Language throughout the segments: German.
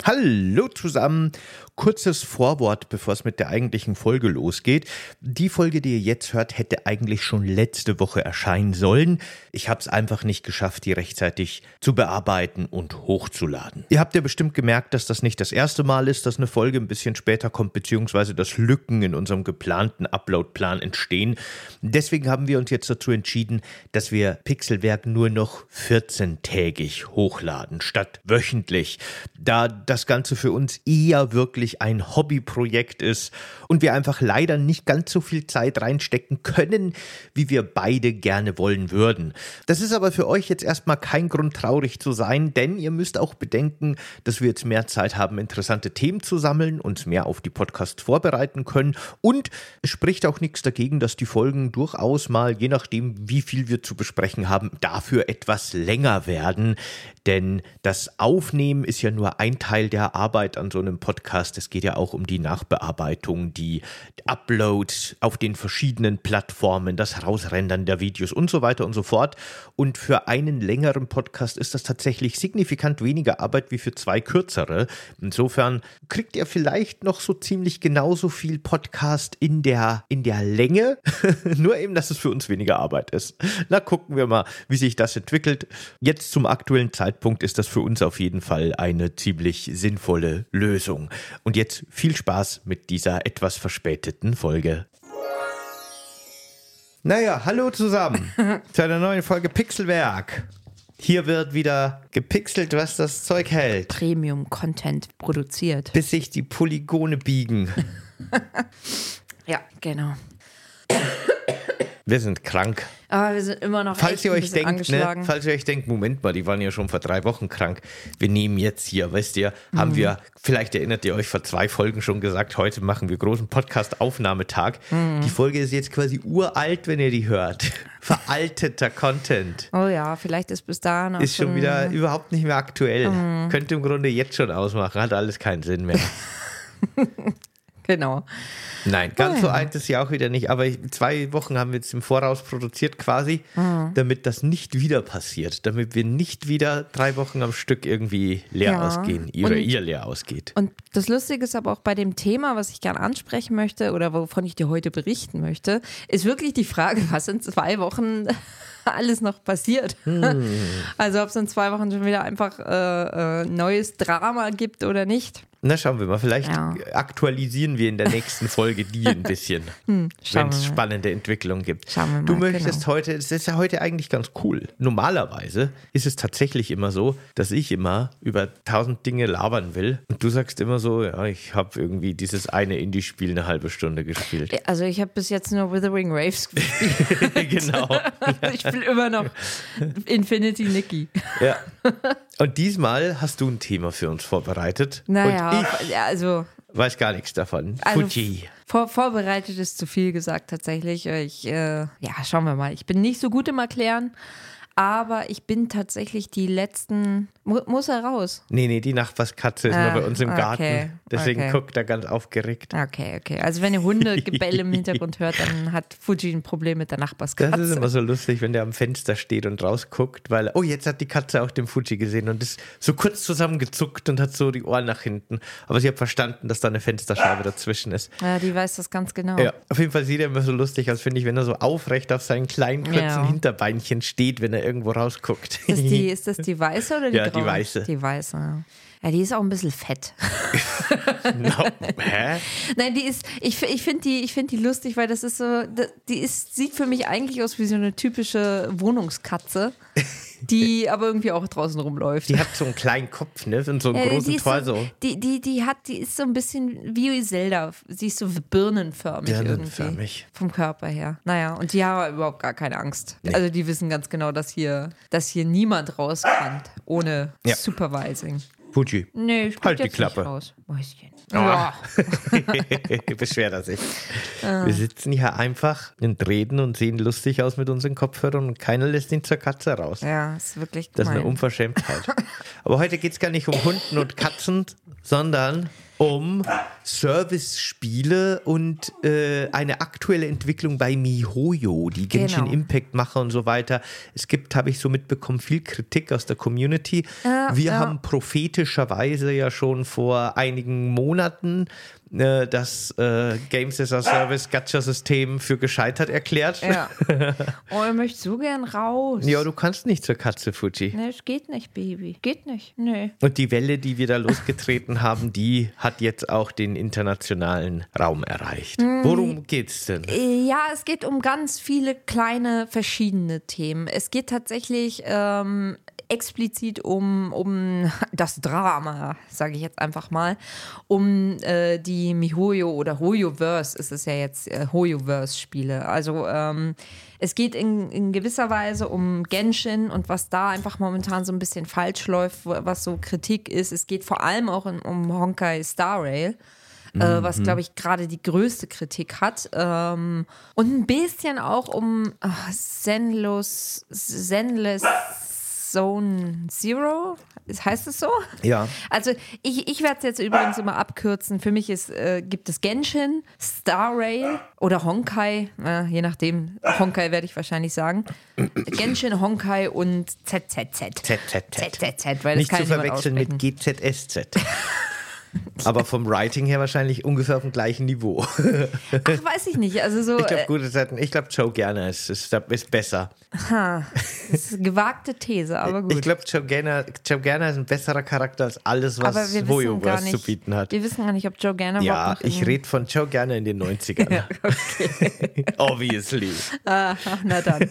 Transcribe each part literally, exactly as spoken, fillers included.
Hallo zusammen, kurzes Vorwort, bevor es mit der eigentlichen Folge losgeht. Die Folge, die ihr jetzt hört, hätte eigentlich schon letzte Woche erscheinen sollen. Ich habe es einfach nicht geschafft, die rechtzeitig zu bearbeiten und hochzuladen. Ihr habt ja bestimmt gemerkt, dass das nicht das erste Mal ist, dass eine Folge ein bisschen später kommt, beziehungsweise dass Lücken in unserem geplanten Upload-Plan entstehen. Deswegen haben wir uns jetzt dazu entschieden, dass wir Pixelwerk nur noch vierzehntägig hochladen, statt wöchentlich. Da das Ganze für uns eher wirklich ein Hobbyprojekt ist und wir einfach leider nicht ganz so viel Zeit reinstecken können, wie wir beide gerne wollen würden. Das ist aber für euch jetzt erstmal kein Grund, traurig zu sein, denn ihr müsst auch bedenken, dass wir jetzt mehr Zeit haben, interessante Themen zu sammeln, uns mehr auf die Podcasts vorbereiten können und es spricht auch nichts dagegen, dass die Folgen durchaus mal, je nachdem, wie viel wir zu besprechen haben, dafür etwas länger werden, denn das Aufnehmen ist ja nur ein Teil der Arbeit an so einem Podcast. Es geht ja auch um die Nachbearbeitung, die Uploads auf den verschiedenen Plattformen, das Herausrendern der Videos und so weiter und so fort. Und für einen längeren Podcast ist das tatsächlich signifikant weniger Arbeit wie für zwei kürzere. Insofern kriegt ihr vielleicht noch so ziemlich genauso viel Podcast in der, in der Länge, nur eben, dass es für uns weniger Arbeit ist. Na, gucken wir mal, wie sich das entwickelt. Jetzt zum aktuellen Zeitpunkt ist das für uns auf jeden Fall eine ziemlich sinnvolle Lösung. Und jetzt viel Spaß mit dieser etwas verspäteten Folge. Naja, hallo zusammen zu einer neuen Folge Pixelwerk. Hier wird wieder gepixelt, was das Zeug hält. Premium-Content produziert. Bis sich die Polygone biegen. Ja, genau. Wir sind krank. Aber wir sind immer noch falls echt ihr ein euch bisschen denkt, angeschlagen. Ne, falls ihr euch denkt, Moment mal, die waren ja schon vor drei Wochen krank. Wir nehmen jetzt hier, weißt ihr, haben mhm. wir, vielleicht erinnert ihr euch, vor zwei Folgen schon gesagt, heute machen wir großen Podcast-Aufnahmetag. Mhm. Die Folge ist jetzt quasi uralt, wenn ihr die hört. Veralteter Content. Oh ja, vielleicht ist bis dahin auch Ist schon wieder überhaupt nicht mehr aktuell. Mhm. Könnte im Grunde jetzt schon ausmachen, hat alles keinen Sinn mehr. Genau. Nein, ganz oh, so ja. alt ist ja auch wieder nicht, aber zwei Wochen haben wir jetzt im Voraus produziert quasi, mhm. damit das nicht wieder passiert, damit wir nicht wieder drei Wochen am Stück irgendwie leer ja. ausgehen, oder ihr leer ausgeht. Und das Lustige ist aber auch bei dem Thema, was ich gerne ansprechen möchte oder wovon ich dir heute berichten möchte, ist wirklich die Frage, was in zwei Wochen alles noch passiert. Hm. Also ob es in zwei Wochen schon wieder einfach äh, äh, neues Drama gibt oder nicht. Na, schauen wir mal. Vielleicht ja. aktualisieren wir in der nächsten Folge die ein bisschen, hm, wenn es spannende Entwicklungen gibt. Schauen wir mal, du möchtest genau. heute, es ist ja heute eigentlich ganz cool. Normalerweise ist es tatsächlich immer so, dass ich immer über tausend Dinge labern will und du sagst immer so, ja, ich habe irgendwie dieses eine Indie-Spiel eine halbe Stunde gespielt. Also ich habe bis jetzt nur Withering Waves gespielt. Genau. Ich spiele immer noch Infinity Nikki. Ja. Und diesmal hast du ein Thema für uns vorbereitet. Naja, und ich also weiß gar nichts davon. Also Fuji. Vor, vorbereitet ist zu viel gesagt tatsächlich. Ich, äh, ja, schauen wir mal. Ich bin nicht so gut im Erklären, aber ich bin tatsächlich die letzten, mu- muss er raus? Nee, nee, die Nachbarskatze ist ah, nur bei uns im Garten. Okay, Deswegen okay. guckt er ganz aufgeregt. Okay, okay. Also wenn ihr Hundegebell im Hintergrund hört, dann hat Fuji ein Problem mit der Nachbarskatze. Das ist immer so lustig, wenn der am Fenster steht und rausguckt, weil, oh, jetzt hat die Katze auch den Fuji gesehen und ist so kurz zusammengezuckt und hat so die Ohren nach hinten. Aber sie hat verstanden, dass da eine Fensterscheibe dazwischen ist. Ja, die weiß das ganz genau. Ja, auf jeden Fall sieht er immer so lustig aus, finde ich, wenn er so aufrecht auf seinen kleinen, kurzen Ja. Hinterbeinchen steht, wenn er irgendwo rausguckt. Ist das die, ist das die weiße oder die Ja, graue? die weiße. Die weiße, ja. Ja, die ist auch ein bisschen fett. No. Hä? Nein, die ist, ich, ich finde die, ich find die lustig, weil das ist so, die ist, sieht für mich eigentlich aus wie so eine typische Wohnungskatze, die aber irgendwie auch draußen rumläuft. Die hat so einen kleinen Kopf, ne? Und so einen äh, großen die ist Torso. So, die, die, die hat, die ist so ein bisschen wie Zelda. Sie ist so birnenförmig, Birnenförmig. irgendwie. Vom Körper her. Naja, und die haben überhaupt gar keine Angst. Nee. Also die wissen ganz genau, dass hier, dass hier niemand rauskommt ohne Ja. Supervising. Fuji. Nee, ich Halt die jetzt Klappe. Nicht raus. Mäuschen. Oh. Ja. Beschwert er sich. Wir sitzen hier einfach und reden und sehen lustig aus mit unseren Kopfhörern und keiner lässt ihn zur Katze raus. Ja, ist wirklich Das ist gemein. eine Unverschämtheit. Aber heute geht es gar nicht um Hunden und Katzen, sondern um Service-Spiele und äh, eine aktuelle Entwicklung bei MiHoYo, die Genshin Genau. Impact Macher und so weiter. Es gibt, habe ich so mitbekommen, viel Kritik aus der Community. Ja, Wir ja. haben prophetischerweise ja schon vor einigen Monaten äh, das äh, Games as a Service Gacha-System für gescheitert erklärt. Ja. Oh, ich möchte so gern raus. Ja, du kannst nicht zur Katze, Fuji. Nee, es geht nicht, Baby. Geht nicht. Nee. Und die Welle, die wir da losgetreten haben, die hat jetzt auch den internationalen Raum erreicht. Worum geht's denn? Ja, es geht um ganz viele kleine verschiedene Themen. Es geht tatsächlich ähm, explizit um, um das Drama, sage ich jetzt einfach mal, um äh, die MiHoYo oder HoYoverse ist es ja jetzt, äh, HoYoverse-Spiele. Also ähm, es geht in, in gewisser Weise um Genshin und was da einfach momentan so ein bisschen falsch läuft, was so Kritik ist. Es geht vor allem auch in, um Honkai Star Rail. Äh, was, glaube ich, gerade die größte Kritik hat. Ähm, und ein bisschen auch um ach, Zenless, Zenless Zone Zero. Heißt es so? Ja. Also ich, ich werde es jetzt übrigens immer abkürzen. Für mich ist, äh, gibt es Genshin, Star Rail oder Honkai, äh, je nachdem. Honkai werde ich wahrscheinlich sagen. Genshin, Honkai und Z Z Z. Z Z Z. Z Z Z, weil das Nicht kann zu ich niemand verwechseln mit aussprechen. G Z S Z. Aber vom Writing her wahrscheinlich ungefähr auf dem gleichen Niveau. Ach, weiß ich nicht. Also so, Ich glaube, äh, gute Zeiten. Ich glaube, Joe Gerner ist, ist, ist besser. das ist eine gewagte These, aber gut. Ich glaube, Joe Gerner, Joe Gerner ist ein besserer Charakter als alles, was aber wir wissen gar HoYoverse nicht, zu bieten hat. wir wissen gar nicht, ob Joe Gerner Ja, überhaupt noch ich in- rede von Joe Gerner in den neunzigern. Obviously. Ah, na dann.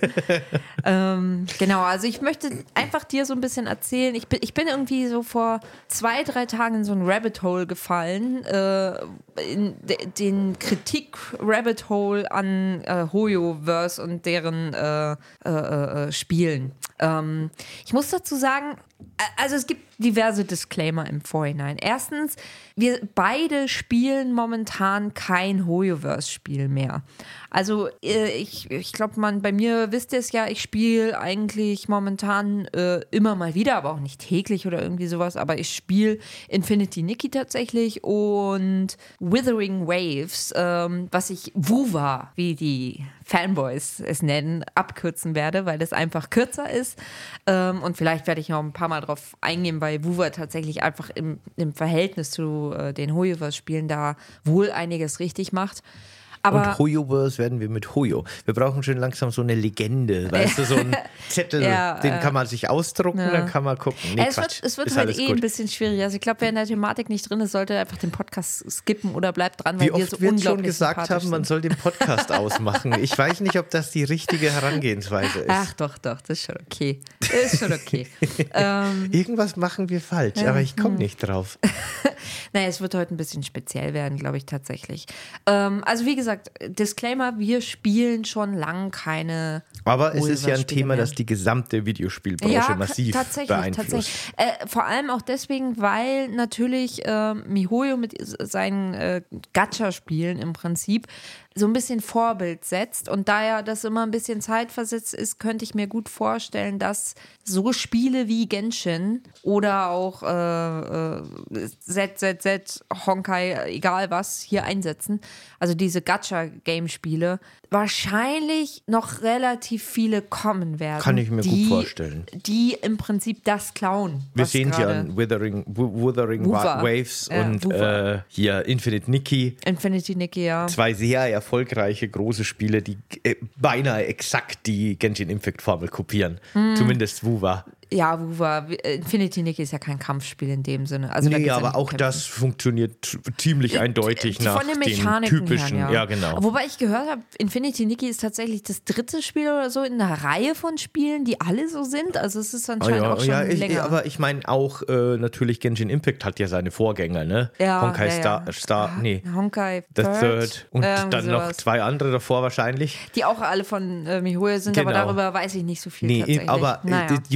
ähm, genau, also ich möchte einfach dir so ein bisschen erzählen. Ich bin, ich bin irgendwie so vor zwei, drei Tagen in so ein Rabbit Hole gefallen, äh, in de, den Kritik-Rabbit Hole an äh, HoYoverse und deren äh, äh, äh, Spielen. Ähm, ich muss dazu sagen, äh, also es gibt diverse Disclaimer im Vorhinein. Erstens, wir beide spielen momentan kein HoYoverse-Spiel mehr. Also äh, ich, ich glaube, man bei mir wisst ihr es ja, ich spiele eigentlich momentan äh, immer mal wieder, aber auch nicht täglich oder irgendwie sowas, aber ich spiele Infinity Nikki tatsächlich und Withering Waves, ähm, was ich WUWA, wie die Fanboys es nennen, abkürzen werde, weil das einfach kürzer ist. Ähm, und vielleicht werde ich noch ein paar Mal drauf eingehen, weil WUWA tatsächlich einfach im, im Verhältnis zu äh, den HoYoverse-Spielen da wohl einiges richtig macht. Aber Und HoYoverse werden wir mit HoYo. Wir brauchen schon langsam so eine Legende, weißt du, so einen Zettel, Ja, den äh, kann man sich ausdrucken, ja. dann kann man gucken. Nee, Äh, es Quatsch, wird, es wird ist heute alles eh gut. ein bisschen schwierig. Also ich glaube, wer in der Thematik nicht drin ist, sollte einfach den Podcast skippen oder bleibt dran, weil Wie wir oft so wir unglaublich schon gesagt sympathisch haben, man sind. soll den Podcast ausmachen. Ich weiß nicht, ob das die richtige Herangehensweise ist. Ach doch, doch, das ist schon okay. Ist schon okay. ähm, Irgendwas machen wir falsch, aber ich komme nicht drauf. naja, es wird heute ein bisschen speziell werden, glaube ich tatsächlich. Ähm, also wie gesagt, Disclaimer, wir spielen schon lang keine Aber es ist ja ein HoYoverse-Spiele Thema, mehr. das die gesamte Videospielbranche Ja, massiv tatsächlich, beeinflusst. tatsächlich. Äh, vor allem auch deswegen, weil natürlich äh, MiHoYo mit seinen äh, Gacha-Spielen im Prinzip so ein bisschen Vorbild setzt. Und da ja das immer ein bisschen zeitversetzt ist, könnte ich mir gut vorstellen, dass so Spiele wie Genshin oder auch äh, äh, Z Z Z, Honkai, egal was, hier einsetzen. Also diese Gacha-Game-Spiele wahrscheinlich noch relativ viele kommen werden. Kann ich mir gut die, vorstellen. Die im Prinzip das klauen. Wir was sehen es ja gerade an Withering, Wu- Wuthering WUWA. Waves Ja, und WUWA. äh, hier Infinite Nikki. Infinity Nikki, ja. Zwei sehr erfolgreiche große Spiele, die äh, beinahe exakt die Genshin Impact Formel kopieren. Mhm. Zumindest WUWA. Ja, WUWA. Infinity Nikki ist ja kein Kampfspiel in dem Sinne. Also da Nee, geht's ja aber nicht um auch Kämpfen. das funktioniert t- ziemlich eindeutig Die- nach von den den Mechaniken typischen. her, ja. genau. Wobei ich gehört habe, Infinity Nikki ist tatsächlich das dritte Spiel oder so in einer Reihe von Spielen, die alle so sind. Also es ist Oh anscheinend ja, auch schon ja, ich, länger. aber ich meine auch äh, natürlich Genshin Impact hat ja seine Vorgänger, ne? Ja, Honkai ja, Star, ja. Star, nee, Honkai The Third, Third und irgendwie dann noch sowas. zwei andere davor wahrscheinlich. Die auch alle von äh, MiHoYo sind, aber Genau. darüber weiß ich nicht so viel Nee, tatsächlich. aber äh, naja. die, die waren halt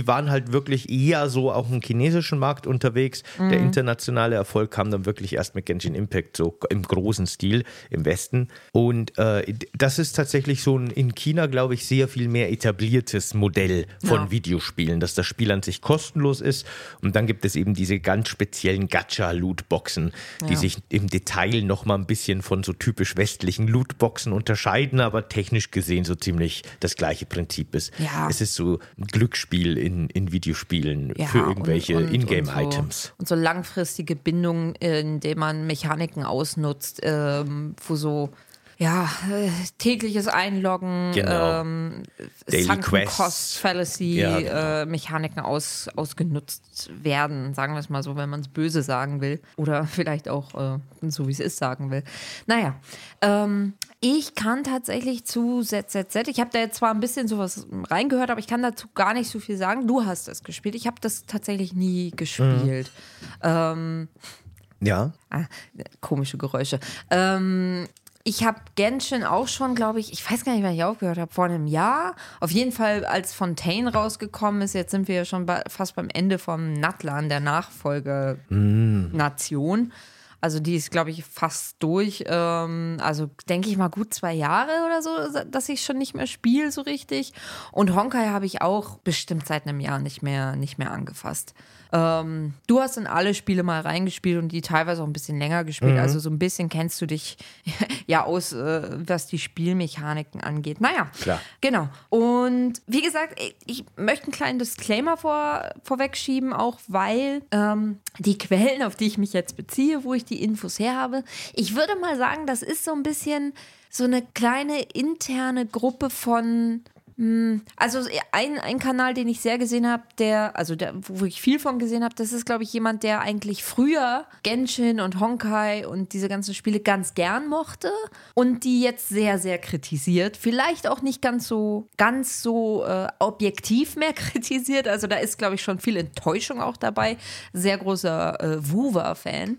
halt wirklich eher so auf dem chinesischen Markt unterwegs. Mhm. Der internationale Erfolg kam dann wirklich erst mit Genshin Impact, so im großen Stil im Westen. Und äh, das ist tatsächlich so ein in China, glaube ich, sehr viel mehr etabliertes Modell von ja. Videospielen, dass das Spiel an sich kostenlos ist. Und dann gibt es eben diese ganz speziellen Gacha-Lootboxen, die ja. sich im Detail nochmal ein bisschen von so typisch westlichen Lootboxen unterscheiden, aber technisch gesehen so ziemlich das gleiche Prinzip ist. Ja. Es ist so ein Glücksspiel in, in Videospielen ja, für irgendwelche und, und, Ingame-Items. So, und so langfristige Bindungen, indem man Mechaniken ausnutzt, ähm, wo so ja, äh, tägliches Einloggen, genau. ähm, Daily Quests, Cost Fallacy, ja, genau. äh, Mechaniken aus, ausgenutzt werden, sagen wir es mal so, wenn man es böse sagen will. Oder vielleicht auch äh, so, wie es ist, sagen will. Naja, ähm, ich kann tatsächlich zu Z Z Z, ich habe da jetzt zwar ein bisschen sowas reingehört, aber ich kann dazu gar nicht so viel sagen. Du hast das gespielt, ich habe das tatsächlich nie gespielt. Mhm. Ähm, ja. Ah, komische Geräusche. Ähm, Ich habe Genshin auch schon, glaube ich, ich weiß gar nicht, wann ich aufgehört habe, vor einem Jahr. Auf jeden Fall, als Fontaine rausgekommen ist, jetzt sind wir ja schon bei, fast beim Ende vom Natlan, der Nachfolgenation. Mm. Also die ist, glaube ich, fast durch. Ähm, also denke ich mal gut zwei Jahre oder so, dass ich schon nicht mehr spiele so richtig. Und Honkai habe ich auch bestimmt seit einem Jahr nicht mehr, nicht mehr angefasst. Ähm, du hast in alle Spiele mal reingespielt und die teilweise auch ein bisschen länger gespielt. Mhm. Also so ein bisschen kennst du dich ja aus, äh, was die Spielmechaniken angeht. Naja, klar. Genau. Und wie gesagt, ich, ich möchte einen kleinen Disclaimer vor, vorwegschieben, auch weil ähm, die Quellen, auf die ich mich jetzt beziehe, wo ich die Infos her habe, ich würde mal sagen, das ist so ein bisschen so eine kleine interne Gruppe von also ein, ein Kanal, den ich sehr gesehen habe, der, also der, wo ich viel von gesehen habe, das ist, glaube ich, jemand, der eigentlich früher Genshin und Honkai und diese ganzen Spiele ganz gern mochte und die jetzt sehr, sehr kritisiert. Vielleicht auch nicht ganz so, ganz so äh, objektiv mehr kritisiert. Also da ist, glaube ich, schon viel Enttäuschung auch dabei. Sehr großer äh, Wuwa-Fan.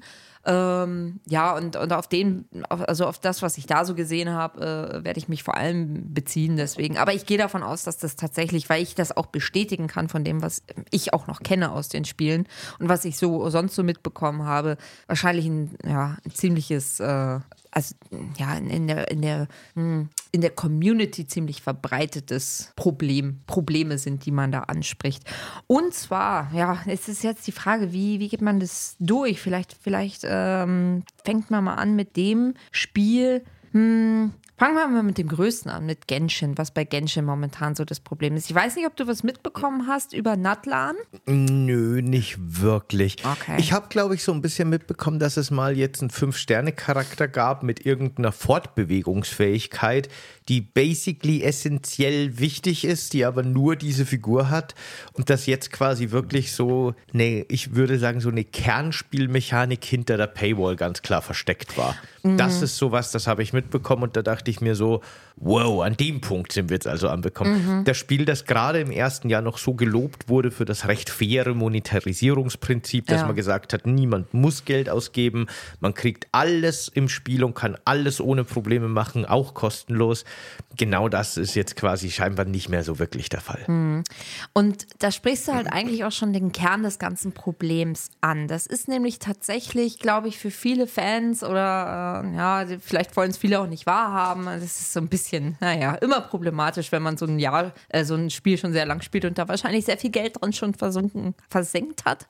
Ähm, ja, und, und auf den, also auf das, was ich da so gesehen habe, äh, werde ich mich vor allem beziehen, deswegen. Aber ich gehe davon aus, dass das tatsächlich, weil ich das auch bestätigen kann von dem, was ich auch noch kenne aus den Spielen und was ich so sonst so mitbekommen habe, wahrscheinlich ein, ja, ein ziemliches, äh, also ja, in der, in der, in der Community ziemlich verbreitetes Problem, Probleme sind, die man da anspricht. Und zwar, ja, es ist jetzt die Frage, wie, wie geht man das durch? Vielleicht, vielleicht ähm, fängt man mal an mit dem Spiel, hm, fangen wir mal mit dem Größten an, mit Genshin, was bei Genshin momentan so das Problem ist. Ich weiß nicht, ob du was mitbekommen hast über Natlan? Nö, nicht wirklich. Okay. Ich habe, glaube ich, so ein bisschen mitbekommen, dass es mal jetzt einen Fünf-Sterne-Charakter gab mit irgendeiner Fortbewegungsfähigkeit, die basically essentiell wichtig ist, die aber nur diese Figur hat und dass jetzt quasi wirklich so eine, ich würde sagen, so eine Kernspielmechanik hinter der Paywall ganz klar versteckt war. Mhm. Das ist sowas, das habe ich mitbekommen und da dachte ich mir so, wow, an dem Punkt sind wir jetzt also angekommen. Mhm. Das Spiel, das gerade im ersten Jahr noch so gelobt wurde für das recht faire Monetarisierungsprinzip, dass ja. man gesagt hat, niemand muss Geld ausgeben, man kriegt alles im Spiel und kann alles ohne Probleme machen, auch kostenlos. Genau das ist jetzt quasi scheinbar nicht mehr so wirklich der Fall. Mhm. Und da sprichst du halt eigentlich auch schon den Kern des ganzen Problems an. Das ist nämlich tatsächlich, glaube ich, für viele Fans oder äh, ja, vielleicht wollen es viele auch nicht wahrhaben. Das ist so ein bisschen, naja, immer problematisch, wenn man so ein Jahr, äh, so ein Spiel schon sehr lang spielt und da wahrscheinlich sehr viel Geld dran schon versunken, versenkt hat,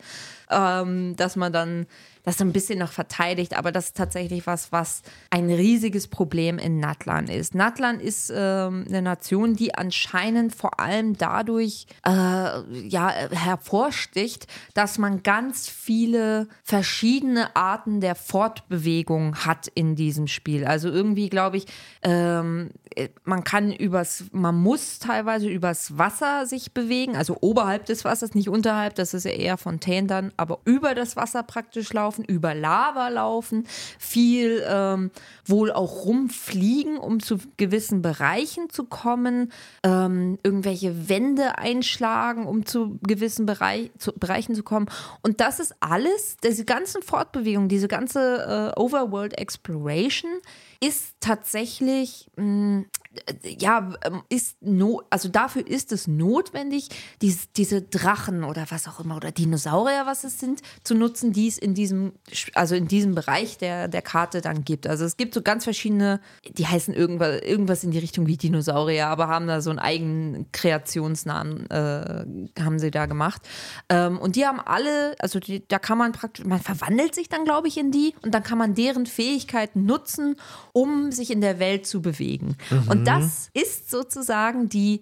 ähm, dass man dann das ein bisschen noch verteidigt, aber das ist tatsächlich was, was ein riesiges Problem in Natlan ist. Natlan ist ähm, eine Nation, die anscheinend vor allem dadurch äh, ja, hervorsticht, dass man ganz viele verschiedene Arten der Fortbewegung hat in diesem Spiel. Also irgendwie glaube ich, ähm, man kann übers, man muss teilweise übers Wasser sich bewegen, also oberhalb des Wassers, nicht unterhalb, das ist ja eher Fontaine dann, aber über das Wasser praktisch laufen, über Lava laufen, viel ähm, wohl auch rumfliegen, um zu gewissen Bereichen zu kommen, ähm, irgendwelche Wände einschlagen, um zu gewissen Bereich, zu, Bereichen zu kommen. Und das ist alles, diese ganzen Fortbewegungen, diese ganze äh, Overworld Exploration ist tatsächlich mh, ja, ist no, also dafür ist es notwendig, dies, diese Drachen oder was auch immer oder Dinosaurier, was es sind, zu nutzen, die es in diesem, also in diesem Bereich der, der Karte dann gibt. Also es gibt so ganz verschiedene, die heißen irgendwas, irgendwas in die Richtung wie Dinosaurier, aber haben da so einen eigenen Kreationsnamen, äh, haben sie da gemacht. Ähm, und die haben alle, also die, da kann man praktisch, man verwandelt sich dann, glaube ich, in die und dann kann man deren Fähigkeiten nutzen, um sich in der Welt zu bewegen. Mhm. Und das ist sozusagen die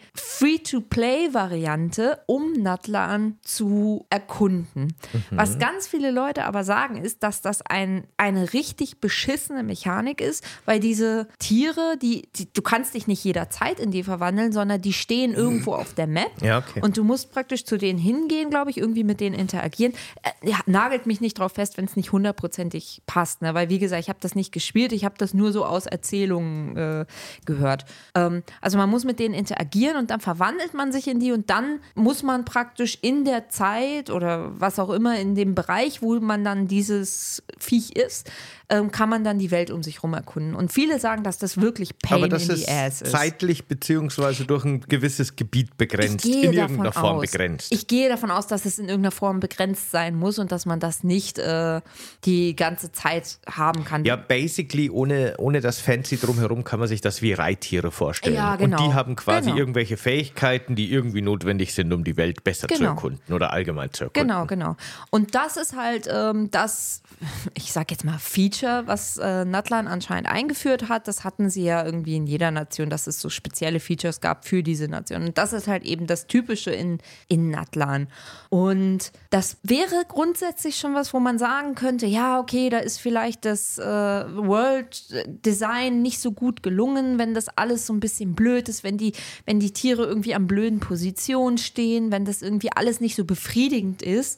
Free-to-Play-Variante, um Natlan zu erkunden. Mhm. Was ganz viele Leute aber sagen, ist, dass das ein, eine richtig beschissene Mechanik ist, weil diese Tiere, die, die, du kannst dich nicht jederzeit in die verwandeln, sondern die stehen irgendwo auf der Map ja, okay. und du musst praktisch zu denen hingehen, glaube ich, irgendwie mit denen interagieren. Äh, ja, nagelt mich nicht drauf fest, wenn es nicht hundertprozentig passt, ne? Weil wie gesagt, ich habe das nicht gespielt, ich habe das nur so aus Erzählungen äh, gehört. Ähm, also man muss mit denen interagieren und dann verwandelt man sich in die und dann muss man praktisch in der Zeit oder was auch immer in dem Bereich, wo man dann dieses Viech ist, ähm, kann man dann die Welt um sich rum erkunden. Und viele sagen, dass das wirklich Pain Aber in das the ist ass ist. Zeitlich beziehungsweise durch ein gewisses Gebiet begrenzt, Ich gehe in irgendeiner davon Form aus. begrenzt. Ich gehe davon aus, dass es in irgendeiner Form begrenzt sein muss und dass man das nicht äh, die ganze Zeit haben kann. Ja, basically, ohne, ohne das Fancy drumherum kann man sich das wie Reittiere vorstellen. Ja, genau. Und die haben quasi Genau. irgendwelche Fähigkeiten, die irgendwie notwendig sind, um die Welt besser zu Genau. erkunden oder allgemein zu erkunden. Genau, genau. Und das ist halt ähm, das, ich sag jetzt mal Feature, was äh, Natlan anscheinend eingeführt hat. Das hatten sie ja irgendwie in jeder Nation, dass es so spezielle Features gab für diese Nation. Und das ist halt eben das Typische in, in Natlan. Und das wäre grundsätzlich schon was, wo man sagen könnte, ja, okay, da ist vielleicht das äh, World Design nicht so gut gelungen, wenn das alles so ein bisschen blöd ist, wenn die, wenn die Tiere irgendwie an blöden Positionen stehen, wenn das irgendwie alles nicht so befriedigend ist,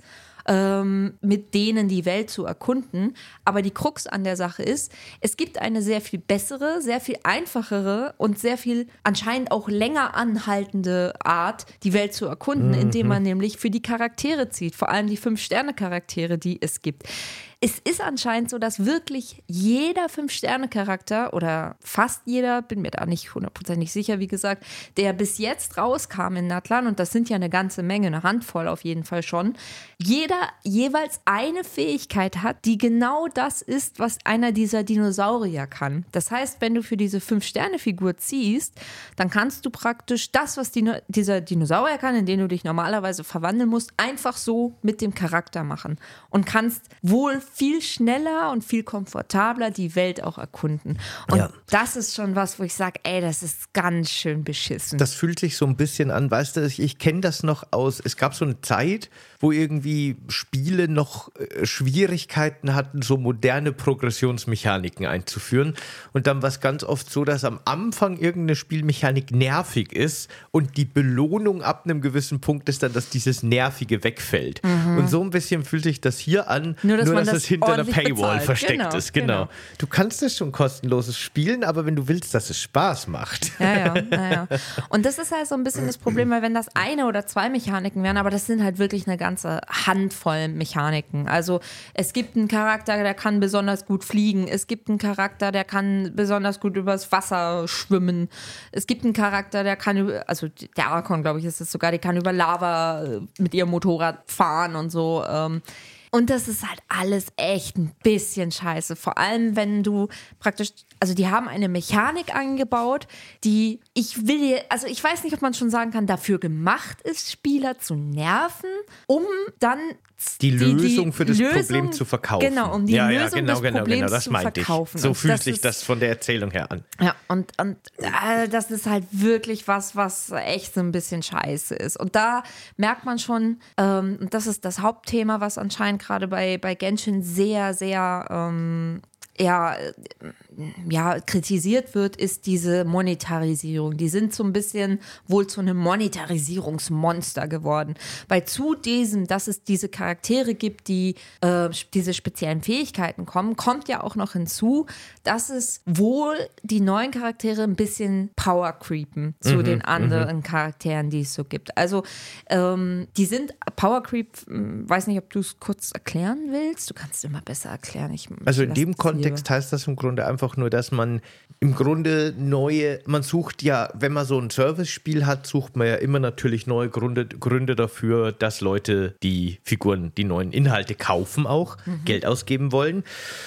ähm, mit denen die Welt zu erkunden. Aber die Krux an der Sache ist, es gibt eine sehr viel bessere, sehr viel einfachere und sehr viel anscheinend auch länger anhaltende Art, die Welt zu erkunden, mhm. indem man nämlich für die Charaktere zieht, vor allem die Fünf-Sterne-Charaktere, die es gibt. Es ist anscheinend so, dass wirklich jeder Fünf-Sterne-Charakter oder fast jeder, bin mir da nicht hundertprozentig sicher, wie gesagt, der bis jetzt rauskam in Natlan, und das sind ja eine ganze Menge, eine Handvoll auf jeden Fall schon, jeder jeweils eine Fähigkeit hat, die genau das ist, was einer dieser Dinosaurier kann. Das heißt, wenn du für diese Fünf-Sterne-Figur ziehst, dann kannst du praktisch das, was die, dieser Dinosaurier kann, in den du dich normalerweise verwandeln musst, einfach so mit dem Charakter machen und kannst wohl viel schneller und viel komfortabler die Welt auch erkunden. Und ja. das ist schon was, wo ich sage, ey, das ist ganz schön beschissen. Das fühlt sich so ein bisschen an, weißt du, ich, ich kenne das noch aus, es gab so eine Zeit, wo irgendwie Spiele noch äh, Schwierigkeiten hatten, so moderne Progressionsmechaniken einzuführen. Und dann war es ganz oft so, dass am Anfang irgendeine Spielmechanik nervig ist und die Belohnung ab einem gewissen Punkt ist dann, dass dieses Nervige wegfällt. Mhm. Und so ein bisschen fühlt sich das hier an, nur dass, nur, dass das es hinter einer Paywall bezahlt. versteckt genau, ist. Genau. genau. Du kannst es schon kostenloses spielen, aber wenn du willst, dass es Spaß macht. Ja, ja, ja, ja. Und das ist halt so ein bisschen das Problem, weil wenn das eine oder zwei Mechaniken wären, aber das sind halt wirklich eine ganze Handvoll Mechaniken. Also es gibt einen Charakter, der kann besonders gut fliegen. Es gibt einen Charakter, der kann besonders gut übers Wasser schwimmen. Es gibt einen Charakter, der kann über, also der Archon, glaube ich, ist es sogar, die kann über Lava mit ihrem Motorrad fahren und so. Und das ist halt alles echt ein bisschen scheiße. Vor allem, wenn du praktisch, also die haben eine Mechanik eingebaut, die, ich will dir, also ich weiß nicht, ob man schon sagen kann, dafür gemacht ist, Spieler zu nerven, um dann die, die Lösung die für das Lösung, Problem zu verkaufen. Genau, um die ja, Lösung ja, genau, des genau, Problems genau, das zu meinte verkaufen. Ich. So und fühlt das sich ist, das von der Erzählung her an. Ja, und, und äh, das ist halt wirklich was, was echt so ein bisschen scheiße ist. Und da merkt man schon, ähm, und das ist das Hauptthema, was anscheinend gerade bei, bei Genshin sehr, sehr ähm, ja, ja, kritisiert wird, ist diese Monetarisierung. Die sind so ein bisschen wohl zu einem Monetarisierungsmonster geworden. Weil zu diesem, dass es diese Charaktere gibt, die äh, diese speziellen Fähigkeiten kommen, kommt ja auch noch hinzu, dass es wohl die neuen Charaktere ein bisschen Power creepen zu mhm, den anderen mhm. Charakteren, die es so gibt. Also ähm, die sind Power Creep, weiß nicht, ob du es kurz erklären willst. Du kannst es immer besser erklären. Ich, also in dem Kontext heißt das im Grunde einfach einfach nur, dass man im Grunde neue, man sucht ja, wenn man so ein Service-Spiel hat, sucht man ja immer natürlich neue Gründe, Gründe dafür, dass Leute die Figuren, die neuen Inhalte kaufen auch, mhm. Geld ausgeben wollen.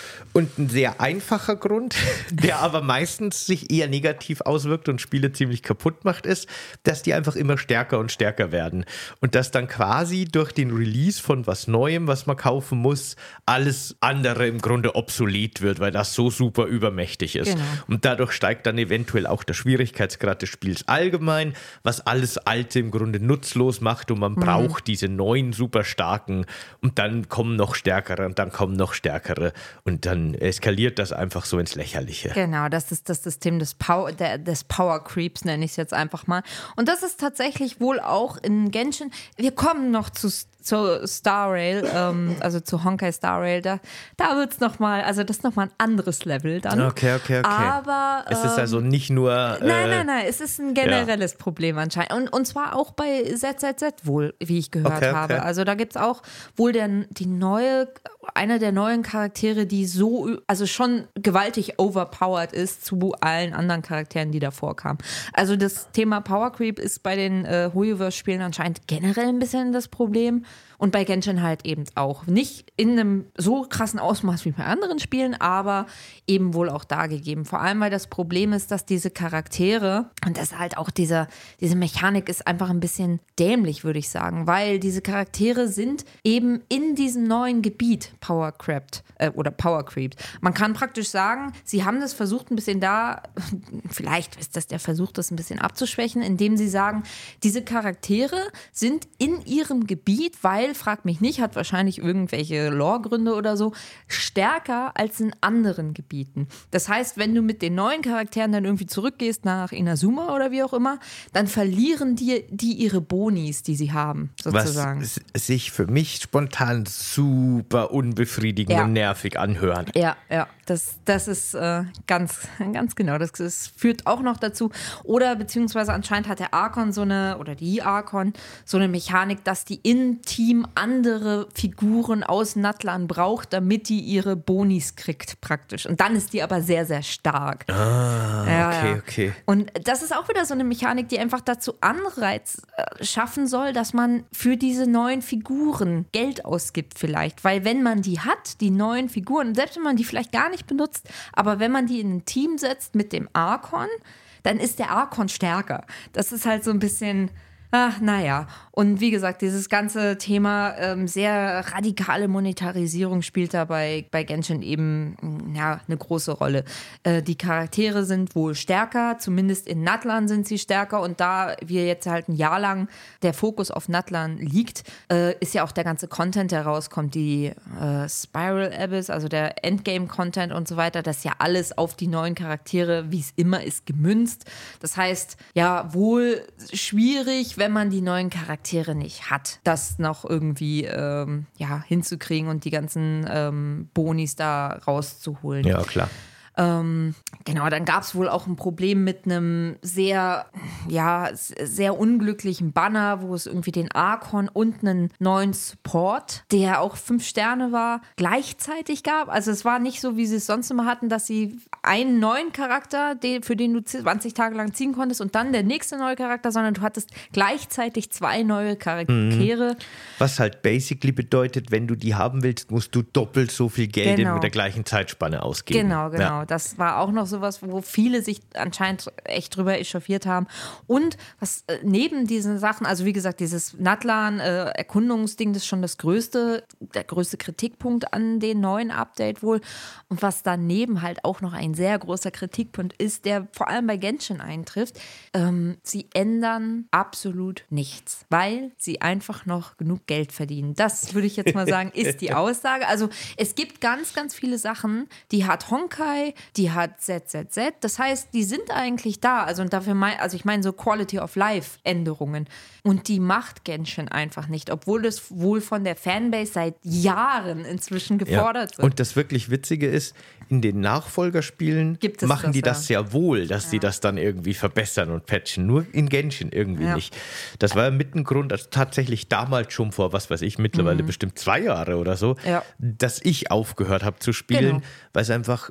Und ein sehr einfacher Grund, der aber meistens sich eher negativ auswirkt und Spiele ziemlich kaputt macht, ist, dass die einfach immer stärker und stärker werden. Und dass dann quasi durch den Release von was Neuem, was man kaufen muss, alles andere im Grunde obsolet wird, weil das so super übermächtig ist. Genau. Und dadurch steigt dann eventuell auch der Schwierigkeitsgrad des Spiels allgemein, was alles Alte im Grunde nutzlos macht und man mhm. braucht diese neuen super starken und dann kommen noch stärkere und dann kommen noch stärkere und dann eskaliert das einfach so ins Lächerliche. Genau, das ist das System des Power, der, des Power Creeps, nenne ich es jetzt einfach mal. Und das ist tatsächlich wohl auch in Genshin, wir kommen noch zu zu Star Rail, ähm, also zu Honkai Star Rail, da, da wird es nochmal, also das ist nochmal ein anderes Level dann. Okay, okay, okay. Aber es ist ähm, also nicht nur... Äh, nein, nein, nein, es ist ein generelles ja. Problem anscheinend. Und, und zwar auch bei Z Z Z wohl, wie ich gehört okay, okay. habe. Also da gibt es auch wohl der, die neue, einer der neuen Charaktere, die so, also schon gewaltig overpowered ist zu allen anderen Charakteren, die davor kamen. Also das Thema Power Creep ist bei den äh, Hoyoverse-Spielen anscheinend generell ein bisschen das Problem. Und bei Genshin halt eben auch. Nicht in einem so krassen Ausmaß wie bei anderen Spielen, aber eben wohl auch da gegeben. Vor allem, weil das Problem ist, dass diese Charaktere, und das halt auch diese, diese Mechanik ist einfach ein bisschen dämlich, würde ich sagen, weil diese Charaktere sind eben in diesem neuen Gebiet Power Crept äh, oder Power Creep. Man kann praktisch sagen, sie haben das versucht ein bisschen da, vielleicht ist das der Versuch, das ein bisschen abzuschwächen, indem sie sagen, diese Charaktere sind in ihrem Gebiet, weil frag mich nicht, hat wahrscheinlich irgendwelche Lore-Gründe oder so, stärker als in anderen Gebieten. Das heißt, wenn du mit den neuen Charakteren dann irgendwie zurückgehst nach Inazuma oder wie auch immer, dann verlieren die, die ihre Bonis, die sie haben, sozusagen. Was sich für mich spontan super unbefriedigend ja. und nervig anhört. Ja, ja, das, das ist äh, ganz, ganz genau. Das, das führt auch noch dazu. Oder beziehungsweise anscheinend hat der Archon so eine, oder die Archon, so eine Mechanik, dass die in Team andere Figuren aus Natlan braucht, damit die ihre Bonis kriegt praktisch. Und dann ist die aber sehr, sehr stark. Ah, ja, okay, ja. okay. Und das ist auch wieder so eine Mechanik, die einfach dazu Anreiz äh, schaffen soll, dass man für diese neuen Figuren Geld ausgibt vielleicht. Weil wenn man die hat, die neuen Figuren, selbst wenn man die vielleicht gar nicht benutzt, aber wenn man die in ein Team setzt mit dem Archon, dann ist der Archon stärker. Das ist halt so ein bisschen... Ach, naja. Und wie gesagt, dieses ganze Thema ähm, sehr radikale Monetarisierung spielt da bei, bei Genshin eben ja, eine große Rolle. Äh, die Charaktere sind wohl stärker, zumindest in Natlan sind sie stärker. Und da wir jetzt halt ein Jahr lang der Fokus auf Natlan liegt, äh, ist ja auch der ganze Content, der rauskommt, die äh, Spiral Abyss, also der Endgame-Content und so weiter, das ist ja alles auf die neuen Charaktere, wie es immer ist, gemünzt. Das heißt, ja, wohl schwierig, wenn man die neuen Charaktere nicht hat, das noch irgendwie ähm, ja, hinzukriegen und die ganzen ähm, Bonis da rauszuholen. Ja, klar. Ähm, genau, dann gab es wohl auch ein Problem mit einem sehr, ja, sehr unglücklichen Banner, wo es irgendwie den Archon und einen neuen Support, der auch fünf Sterne war, gleichzeitig gab. Also es war nicht so, wie sie es sonst immer hatten, dass sie einen neuen Charakter, den, für den du zwanzig Tage lang ziehen konntest und dann der nächste neue Charakter, sondern du hattest gleichzeitig zwei neue Charaktere. Mhm. Was halt basically bedeutet, wenn du die haben willst, musst du doppelt so viel Geld genau. mit der gleichen Zeitspanne ausgeben. Genau, genau. Ja. Das war auch noch sowas, wo viele sich anscheinend echt drüber echauffiert haben. Und was äh, neben diesen Sachen, also wie gesagt, dieses Natlan-Erkundungsding, äh, das ist schon das größte, der größte Kritikpunkt an den neuen Update wohl. Und was daneben halt auch noch ein sehr großer Kritikpunkt ist, der vor allem bei Genshin eintrifft, ähm, sie ändern absolut nichts, weil sie einfach noch genug Geld verdienen. Das würde ich jetzt mal sagen, ist die Aussage. Also es gibt ganz, ganz viele Sachen, die hat Honkai, die hat Z Z Z. Das heißt, die sind eigentlich da. Also, und dafür mein, also ich meine so Quality of Life Änderungen. Und die macht Genshin einfach nicht, obwohl das wohl von der Fanbase seit Jahren inzwischen gefordert ja. wird. Und das wirklich Witzige ist, in den Nachfolgerspielen machen das, die das ja. sehr wohl, dass ja. die das dann irgendwie verbessern und patchen. Nur in Genshin irgendwie ja. nicht. Das war mit ein Grund, also tatsächlich damals schon vor, was weiß ich, mittlerweile mhm. bestimmt zwei Jahre oder so, ja. dass ich aufgehört habe zu spielen, genau. weil es einfach zu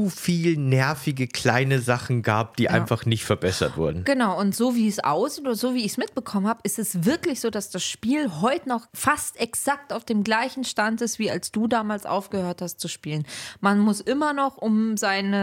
zu viel nervige kleine Sachen gab, die ja. einfach nicht verbessert wurden. Genau, und so wie es aussieht oder so wie ich es mitbekommen habe, ist es wirklich so, dass das Spiel heute noch fast exakt auf dem gleichen Stand ist, wie als du damals aufgehört hast zu spielen. Man muss immer noch, um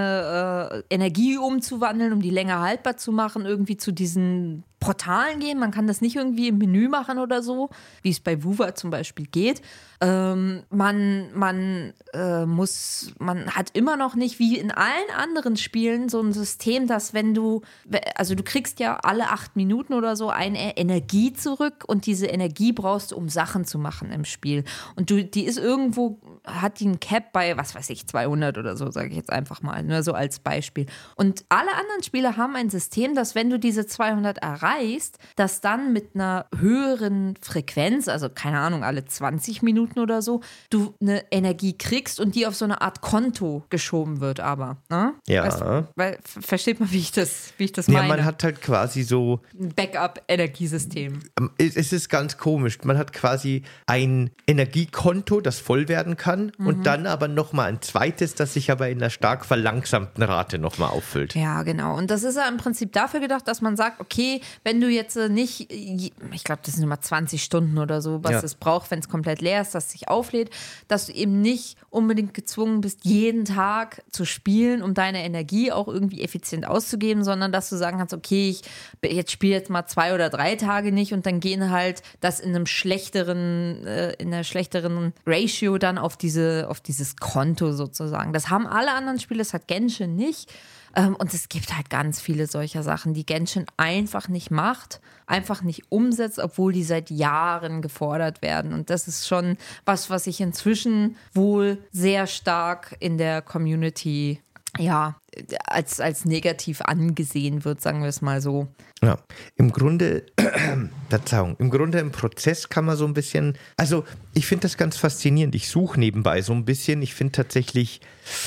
seine äh, Energie umzuwandeln, um die länger haltbar zu machen, irgendwie zu diesen Portalen gehen. Man kann das nicht irgendwie im Menü machen oder so, wie es bei Wuva zum Beispiel geht. Ähm, man man äh, muss, man hat immer noch nicht, wie in allen anderen Spielen, so ein System, dass wenn du, also du kriegst ja alle acht Minuten oder so eine Energie zurück und diese Energie brauchst du, um Sachen zu machen im Spiel. Und du, die ist irgendwo, hat die ein Cap bei, was weiß ich, zweihundert oder so, sage ich jetzt einfach mal, nur so als Beispiel. Und alle anderen Spiele haben ein System, dass wenn du diese zweihundert erreichst, dass dann mit einer höheren Frequenz, also keine Ahnung, alle zwanzig Minuten oder so, du eine Energie kriegst und die auf so eine Art Konto geschoben wird, aber. Ne? Ja. Weißt, weil, versteht man, wie ich das, wie ich das meine? Ja, man hat halt quasi so ein Backup-Energiesystem. Es ist ganz komisch. Man hat quasi ein Energiekonto, das voll werden kann mhm. und dann aber nochmal ein zweites, das sich aber in einer stark verlangsamten Rate nochmal auffüllt. Ja, genau. Und das ist ja im Prinzip dafür gedacht, dass man sagt, okay, wenn du jetzt nicht, ich glaube, das sind immer zwanzig Stunden oder so, was ja. es braucht, wenn es komplett leer ist, dass es sich auflädt, dass du eben nicht unbedingt gezwungen bist, jeden Tag zu spielen, um deine Energie auch irgendwie effizient auszugeben, sondern dass du sagen kannst, okay, ich jetzt spiele jetzt mal zwei oder drei Tage nicht und dann gehen halt das in einem schlechteren, äh, in einer schlechteren Ratio dann auf diese, auf dieses Konto sozusagen. Das haben alle anderen Spiele, das hat Genshin nicht. Und es gibt halt ganz viele solcher Sachen, die Genshin einfach nicht macht, einfach nicht umsetzt, obwohl die seit Jahren gefordert werden. Und das ist schon was, was ich inzwischen wohl sehr stark in der Community, ja, als, als negativ angesehen wird, sagen wir es mal so. Ja, im Grunde, Verzeihung, im Grunde im Prozess kann man so ein bisschen, also ich finde das ganz faszinierend. Ich suche nebenbei so ein bisschen, ich finde tatsächlich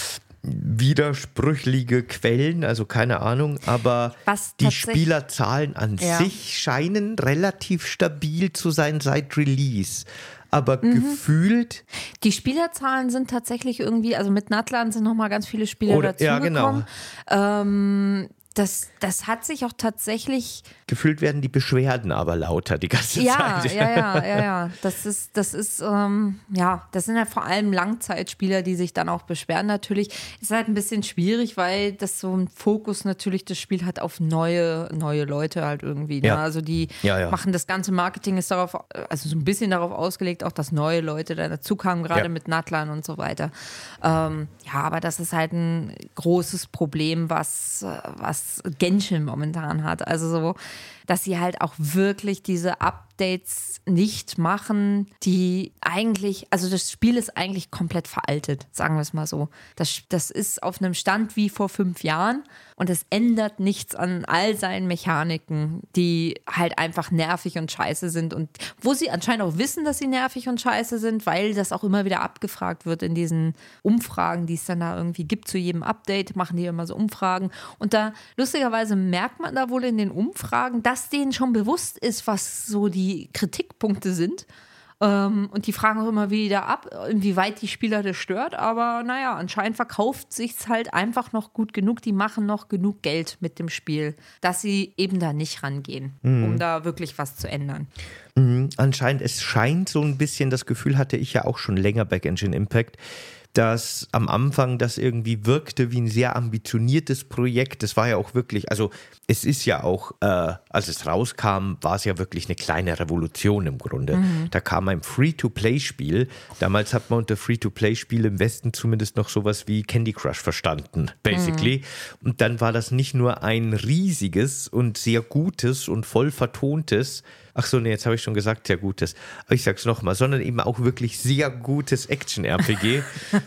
widersprüchliche Quellen, also keine Ahnung, aber die Spielerzahlen an ja. sich scheinen relativ stabil zu sein seit Release. Aber mhm. gefühlt... Die Spielerzahlen sind tatsächlich irgendwie, also mit Natlan sind nochmal ganz viele Spieler oder, dazugekommen. Ja, genau. Ähm, das, das hat sich auch tatsächlich... Gefühlt werden die Beschwerden aber lauter die ganze ja, Zeit. Ja, ja, ja, ja. Das ist, das ist, ähm, ja, das sind ja vor allem Langzeitspieler, die sich dann auch beschweren natürlich. Ist halt ein bisschen schwierig, weil das so ein Fokus natürlich das Spiel hat auf neue, neue Leute halt irgendwie. Ne? Ja. Also die ja, ja. machen das ganze Marketing ist darauf, also so ein bisschen darauf ausgelegt, auch dass neue Leute da dazu kamen, gerade ja. mit Natlan und so weiter. Ähm, ja, aber das ist halt ein großes Problem, was, was Genshin momentan hat. Also so, dass sie halt auch wirklich diese Updates nicht machen, die eigentlich, also das Spiel ist eigentlich komplett veraltet, sagen wir es mal so. Das, das ist auf einem Stand wie vor fünf Jahren und es ändert nichts an all seinen Mechaniken, die halt einfach nervig und scheiße sind und wo sie anscheinend auch wissen, dass sie nervig und scheiße sind, weil das auch immer wieder abgefragt wird in diesen Umfragen, die es dann da irgendwie gibt zu jedem Update, machen die immer so Umfragen und da lustigerweise merkt man da wohl in den Umfragen, dass denen schon bewusst ist, was so die Kritikpunkte sind. Ähm, und die fragen auch immer wieder ab, inwieweit die Spieler das stört. Aber naja, anscheinend verkauft sich's halt einfach noch gut genug. Die machen noch genug Geld mit dem Spiel, dass sie eben da nicht rangehen, mhm. um da wirklich was zu ändern. Mhm. Anscheinend, es scheint so ein bisschen, das Gefühl hatte ich ja auch schon länger bei Genshin Impact, dass am Anfang das irgendwie wirkte wie ein sehr ambitioniertes Projekt. Das war ja auch wirklich, also es ist ja auch, äh, als es rauskam, war es ja wirklich eine kleine Revolution im Grunde. Mhm. Da kam ein Free-to-Play-Spiel. Damals hat man unter Free-to-Play-Spiel im Westen zumindest noch sowas wie Candy Crush verstanden, basically. Mhm. Und dann war das nicht nur ein riesiges und sehr gutes und voll vertontes, ach so, nee, jetzt habe ich schon gesagt, sehr gutes. Aber ich sag's nochmal, sondern eben auch wirklich sehr gutes Action-R P G.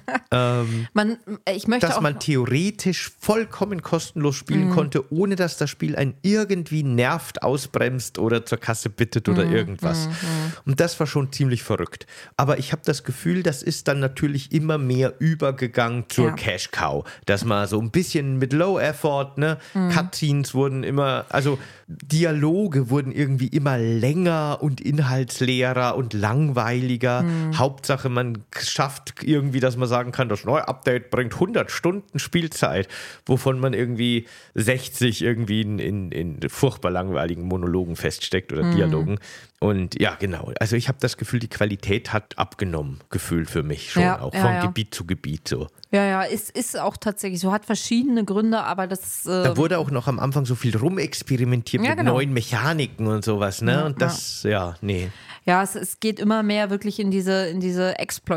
ähm, man, ich möchte dass auch man theoretisch vollkommen kostenlos spielen mm. konnte, ohne dass das Spiel einen irgendwie nervt, ausbremst oder zur Kasse bittet oder mm, irgendwas. Mm, mm. Und das war schon ziemlich verrückt. Aber ich habe das Gefühl, das ist dann natürlich immer mehr übergegangen zur ja. Cash-Cow. Dass man so ein bisschen mit Low-Effort, ne, mm. Cutscenes wurden immer, also Dialoge wurden irgendwie immer länger und inhaltsleerer und langweiliger. Mhm. Hauptsache, man schafft irgendwie, dass man sagen kann, das neue Update bringt hundert Stunden Spielzeit, wovon man irgendwie sechzig irgendwie in, in, in furchtbar langweiligen Monologen feststeckt oder mhm. Dialogen. Und ja, genau. Also ich habe das Gefühl, die Qualität hat abgenommen, gefühlt für mich schon, ja, auch ja, von ja. Gebiet zu Gebiet so. Ja, ja, ist, ist auch tatsächlich so, hat verschiedene Gründe, aber das... Ähm da wurde auch noch am Anfang so viel rumexperimentiert ja, mit genau. neuen Mechaniken und sowas, ne? Ja, und das, ja, ja nee. Ja, es, es geht immer mehr wirklich in diese, in diese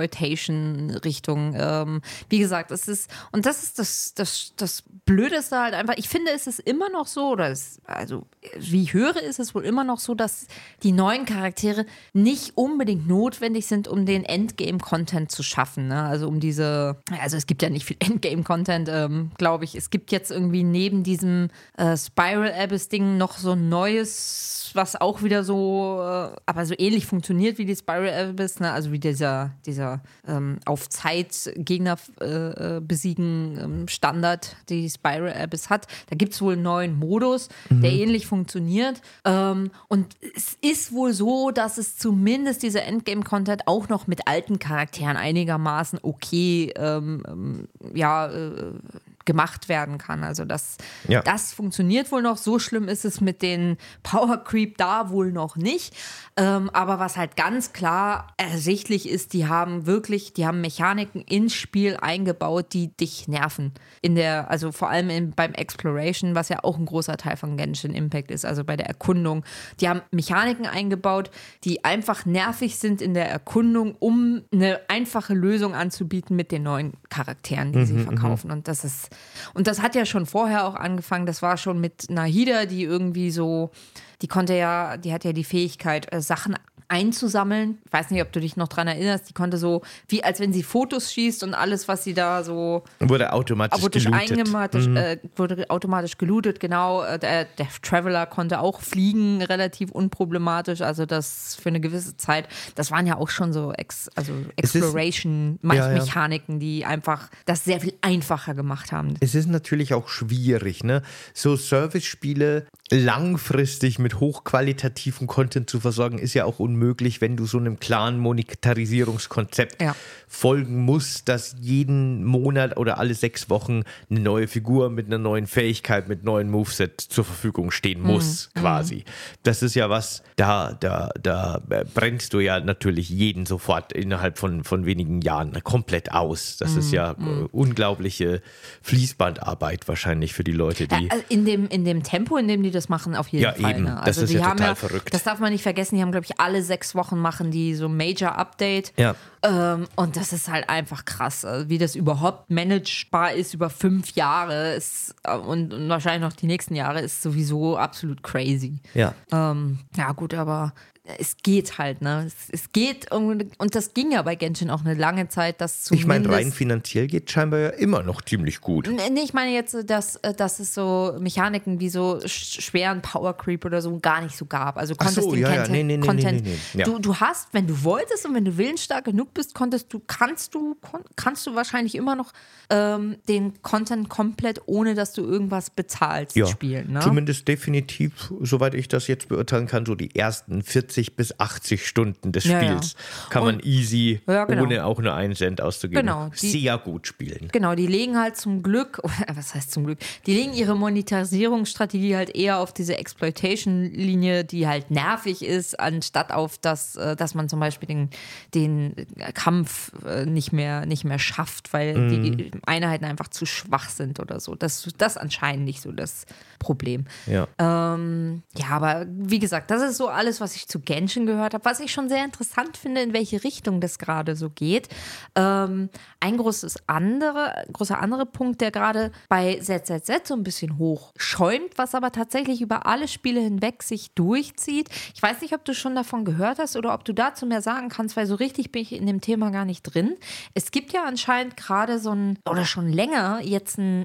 Exploitation-Richtung. Ähm, wie gesagt, es ist, und das ist das, das, das Blödeste halt einfach, ich finde, es ist immer noch so, oder es, also wie ich höre, ist es wohl immer noch so, dass die neuen Charaktere nicht unbedingt notwendig sind, um den Endgame-Content zu schaffen. Ne? Also um diese, also es gibt ja nicht viel Endgame-Content, ähm, glaube ich. Es gibt jetzt irgendwie neben diesem äh, Spiral Abyss-Ding noch so ein neues, was auch wieder so, äh, aber so ähnlich funktioniert wie die Spiral Abyss, ne? Also wie dieser, dieser ähm, auf Zeit Gegner äh, besiegen ähm, Standard, die Spiral Abyss hat. Da gibt es wohl einen neuen Modus, mhm. der ähnlich funktioniert. Ähm, und es ist wohl so, dass es zumindest dieser Endgame-Content auch noch mit alten Charakteren einigermaßen okay ähm, ja, äh, gemacht werden kann. Also das, ja. das funktioniert wohl noch. So schlimm ist es mit den Power Creep da wohl noch nicht. Ähm, aber was halt ganz klar ersichtlich ist, die haben wirklich, die haben Mechaniken ins Spiel eingebaut, die dich nerven. In der, also vor allem in, beim Exploration, was ja auch ein großer Teil von Genshin Impact ist, also bei der Erkundung. Die haben Mechaniken eingebaut, die einfach nervig sind in der Erkundung, um eine einfache Lösung anzubieten mit den neuen Charakteren, die mhm, sie verkaufen. Und das ist Und das hat ja schon vorher auch angefangen. Das war schon mit Nahida, die irgendwie so, die konnte ja, die hat ja die Fähigkeit, Sachen einzusammeln. Ich weiß nicht, ob du dich noch dran erinnerst. Die konnte so, wie als wenn sie Fotos schießt und alles, was sie da so... Wurde automatisch wurde gelootet. Mhm. Äh, wurde automatisch gelootet, genau. Der, der Traveler konnte auch fliegen, relativ unproblematisch. Also das für eine gewisse Zeit. Das waren ja auch schon so Ex, also Exploration-Mechaniken, ja, ja. die einfach das sehr viel einfacher gemacht haben. Es ist natürlich auch schwierig, ne? So Service-Spiele langfristig mit hochqualitativen Content zu versorgen, ist ja auch unmöglich, wenn du so einem klaren Monetarisierungskonzept ja. folgen musst, dass jeden Monat oder alle sechs Wochen eine neue Figur mit einer neuen Fähigkeit, mit neuen Moveset zur Verfügung stehen muss, mhm. quasi. Das ist ja was, da, da, da brennst du ja natürlich jeden sofort innerhalb von, von wenigen Jahren komplett aus. Das mhm. ist ja mhm. unglaubliche Fließbandarbeit wahrscheinlich für die Leute, die... Ja, in dem, in dem Tempo, in dem die das machen, auf jeden ja, Fall. Eben. Ne? Das also ist die ja haben total ja, verrückt. Das darf man nicht vergessen, die haben, glaube ich, alle sechs Wochen machen die so Major Update. Ja. Ähm, und das ist halt einfach krass, also wie das überhaupt managebar ist über fünf Jahre ist, und, und wahrscheinlich noch die nächsten Jahre, ist sowieso absolut crazy. Ja. Ähm, ja gut, aber es geht halt, ne? Es, es geht, und das ging ja bei Genshin auch eine lange Zeit, dass zumindest... Ich meine, rein finanziell geht scheinbar ja immer noch ziemlich gut. Nee, ich meine jetzt, dass, dass es so Mechaniken wie so schweren Power Creep oder so gar nicht so gab. Also konntest Ach so, den ja, Content, ja. Nee, nee, nee, Content nee, nee, nee. Ja. Du, du hast, wenn du wolltest und wenn du willensstark genug bist, konntest du, kannst du, kannst du wahrscheinlich immer noch ähm, den Content komplett, ohne dass du irgendwas bezahlst, ja, spielen. Ne? Zumindest definitiv, soweit ich das jetzt beurteilen kann, so die ersten vierzig bis achtzig Stunden des Spiels ja, ja. kann man und, easy, ja, genau. ohne auch nur einen Cent auszugeben, genau, die, sehr gut spielen. Genau, die legen halt zum Glück, was heißt zum Glück, die legen ihre Monetarisierungsstrategie halt eher auf diese Exploitation-Linie, die halt nervig ist, anstatt auf das, dass man zum Beispiel den, den Kampf nicht mehr, nicht mehr schafft, weil mm. die Einheiten einfach zu schwach sind oder so. Das ist anscheinend nicht so das Problem. Ja. Ähm, ja, aber wie gesagt, das ist so alles, was ich zu Genshin gehört habe, was ich schon sehr interessant finde, in welche Richtung das gerade so geht. Ähm, ein großes andere, großer anderer Punkt, der gerade bei Z Z Z so ein bisschen hoch schäumt, was aber tatsächlich über alle Spiele hinweg sich durchzieht. Ich weiß nicht, ob du schon davon gehört hast oder ob du dazu mehr sagen kannst, weil so richtig bin ich in dem Thema gar nicht drin. Es gibt ja anscheinend gerade so ein, oder schon länger, jetzt einen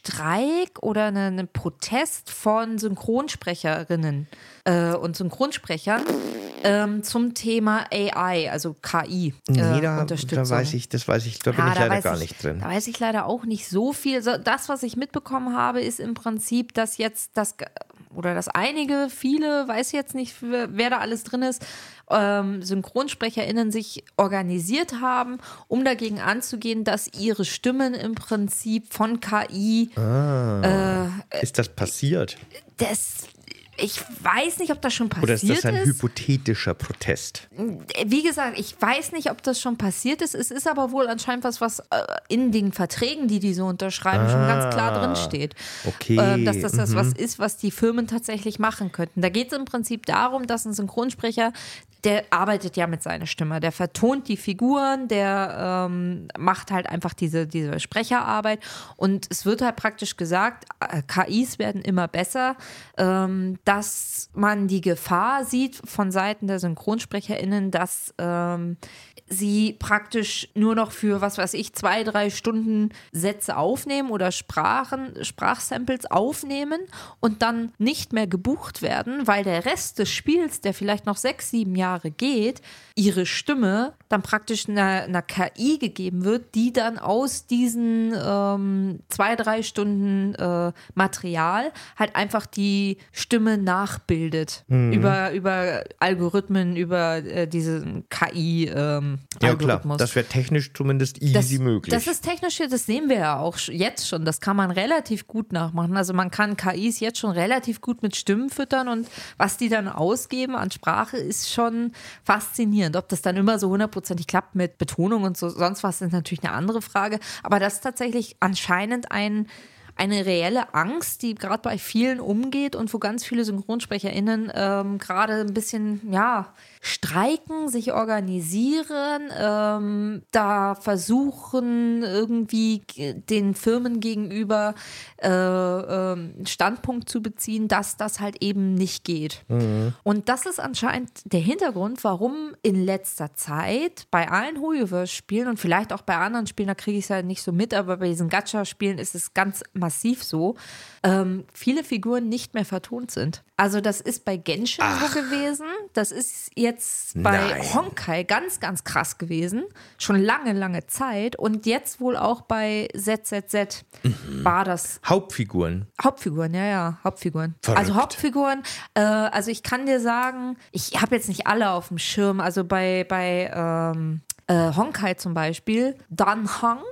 Streik oder einen eine Protest von Synchronsprecherinnen äh, und Synchronsprechern ähm, zum Thema A I, also K I äh, nee, da, Unterstützung. Da weiß ich, das weiß ich, da bin ja, ich leider gar ich, nicht drin. Da weiß ich leider auch nicht so viel. Das, was ich mitbekommen habe, ist im Prinzip, dass jetzt das oder dass einige, viele, weiß jetzt nicht, wer da alles drin ist, ähm, SynchronsprecherInnen sich organisiert haben, um dagegen anzugehen, dass ihre Stimmen im Prinzip von K I ah, äh, ist das passiert? Das Ich weiß nicht, ob das schon passiert ist. Oder ist das ein ist. hypothetischer Protest? Wie gesagt, ich weiß nicht, ob das schon passiert ist. Es ist aber wohl anscheinend was, was in den Verträgen, die die so unterschreiben, ah, schon ganz klar drin steht. Okay. Dass das, das mhm. was ist, was die Firmen tatsächlich machen könnten. Da geht es im Prinzip darum, dass ein Synchronsprecher, der arbeitet ja mit seiner Stimme, der vertont die Figuren, der ähm, macht halt einfach diese, diese Sprecherarbeit und es wird halt praktisch gesagt, K Is werden immer besser, ähm, dass man die Gefahr sieht von Seiten der SynchronsprecherInnen, dass ähm, sie praktisch nur noch für, was weiß ich, zwei, drei Stunden Sätze aufnehmen oder Sprachen, Sprachsamples aufnehmen und dann nicht mehr gebucht werden, weil der Rest des Spiels, der vielleicht noch sechs, sieben Jahre geht, ihre Stimme dann praktisch einer, einer K I gegeben wird, die dann aus diesen ähm, zwei, drei Stunden äh, Material halt einfach die Stimme nachbildet. Mhm. Über, über Algorithmen, über äh, diesen K I ähm, Ja klar, das wäre technisch zumindest easy das, möglich. Das ist technisch, das sehen wir ja auch jetzt schon, das kann man relativ gut nachmachen. Also man kann K Is jetzt schon relativ gut mit Stimmen füttern und was die dann ausgeben an Sprache ist schon faszinierend. Ob das dann immer so hundertprozentig klappt mit Betonung und so, sonst was ist natürlich eine andere Frage. Aber das ist tatsächlich anscheinend ein eine reelle Angst, die gerade bei vielen umgeht und wo ganz viele SynchronsprecherInnen ähm, gerade ein bisschen, ja, streiken, sich organisieren, ähm, da versuchen irgendwie den Firmen gegenüber äh, äh, Standpunkt zu beziehen, dass das halt eben nicht geht. Mhm. Und das ist anscheinend der Hintergrund, warum in letzter Zeit bei allen Hoyoverse-Spielen und vielleicht auch bei anderen Spielen, da kriege ich es halt nicht so mit, aber bei diesen Gacha-Spielen ist es ganz massiv so, ähm, viele Figuren nicht mehr vertont sind. Also das ist bei Genshin Ach. so gewesen, das ist jetzt bei Nein. Honkai ganz, ganz krass gewesen, schon lange, lange Zeit und jetzt wohl auch bei Z Z Z mhm. war das. Hauptfiguren? Hauptfiguren, ja, ja, Hauptfiguren. Verrückt. Also Hauptfiguren, äh, also ich kann dir sagen, ich habe jetzt nicht alle auf dem Schirm, also bei, bei ähm, äh, Honkai zum Beispiel, Dan Hong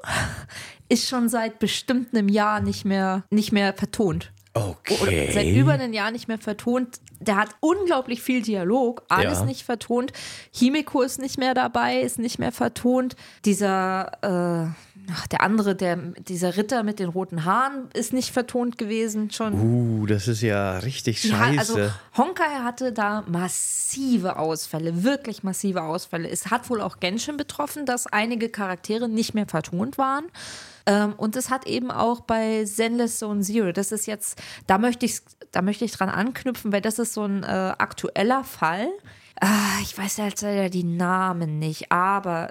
ist schon seit bestimmt einem Jahr nicht mehr, nicht mehr vertont. Okay. Oder seit über einem Jahr nicht mehr vertont. Der hat unglaublich viel Dialog, alles ja. nicht vertont. Himeko ist nicht mehr dabei, ist nicht mehr vertont. Dieser, äh, ach, der andere, der, dieser Ritter mit den roten Haaren ist nicht vertont gewesen schon. Uh, das ist ja richtig scheiße. Ja, also Honkai hatte da massive Ausfälle, wirklich massive Ausfälle. Es hat wohl auch Genshin betroffen, dass einige Charaktere nicht mehr vertont waren. Ähm, und es hat eben auch bei Zenless Zone Zero, das ist jetzt, da möchte ich, da möchte ich dran anknüpfen, weil das ist so ein äh, aktueller Fall. Ah, ich weiß jetzt leider die Namen nicht, aber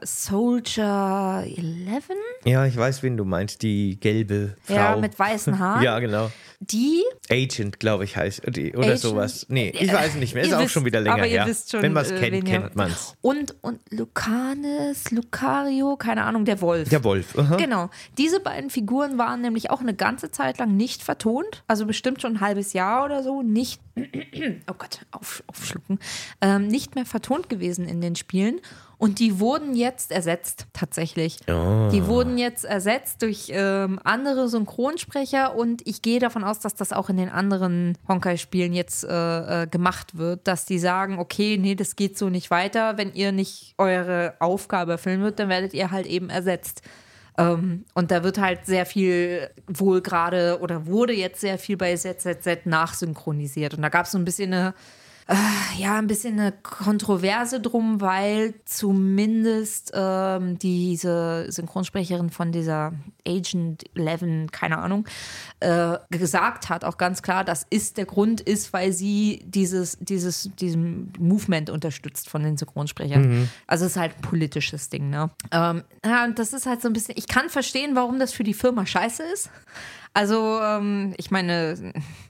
Soldier elf? Ja, ich weiß, wen du meinst, die gelbe Frau. Ja, mit weißen Haaren. Ja, genau. Die? Agent, glaube ich, heißt, oder Agent? sowas. Nee, ich weiß nicht mehr, ist ihr auch wisst, schon wieder länger aber ihr her. Wisst schon, wenn man es äh, kennt, ihr, kennt man es. Und, und Lucanis, Lucario, keine Ahnung, der Wolf. Der Wolf, aha. Genau. Diese beiden Figuren waren nämlich auch eine ganze Zeit lang nicht vertont, also bestimmt schon ein halbes Jahr oder so, nicht, oh Gott, auf, aufschlucken, ähm, nicht mehr vertont gewesen in den Spielen. Und die wurden jetzt ersetzt, tatsächlich. Oh. Die wurden jetzt ersetzt durch ähm, andere Synchronsprecher und ich gehe davon aus, dass das auch in den anderen Honkai-Spielen jetzt äh, äh, gemacht wird, dass die sagen, okay, nee, das geht so nicht weiter. Wenn ihr nicht eure Aufgabe erfüllen wird, dann werdet ihr halt eben ersetzt. Ähm, und da wird halt sehr viel wohl gerade oder wurde jetzt sehr viel bei Z Z Z nachsynchronisiert. Und da gab es so ein bisschen eine ja, ein bisschen eine Kontroverse drum, weil zumindest ähm, diese Synchronsprecherin von dieser Agent elf, keine Ahnung, äh, gesagt hat, auch ganz klar, dass ist der Grund ist, weil sie dieses, dieses, diesen Movement unterstützt von den Synchronsprechern. Mhm. Also es ist halt ein politisches Ding, ne? Ähm, ja, und das ist halt so ein bisschen, ich kann verstehen, warum das für die Firma scheiße ist. Also, ähm, ich meine,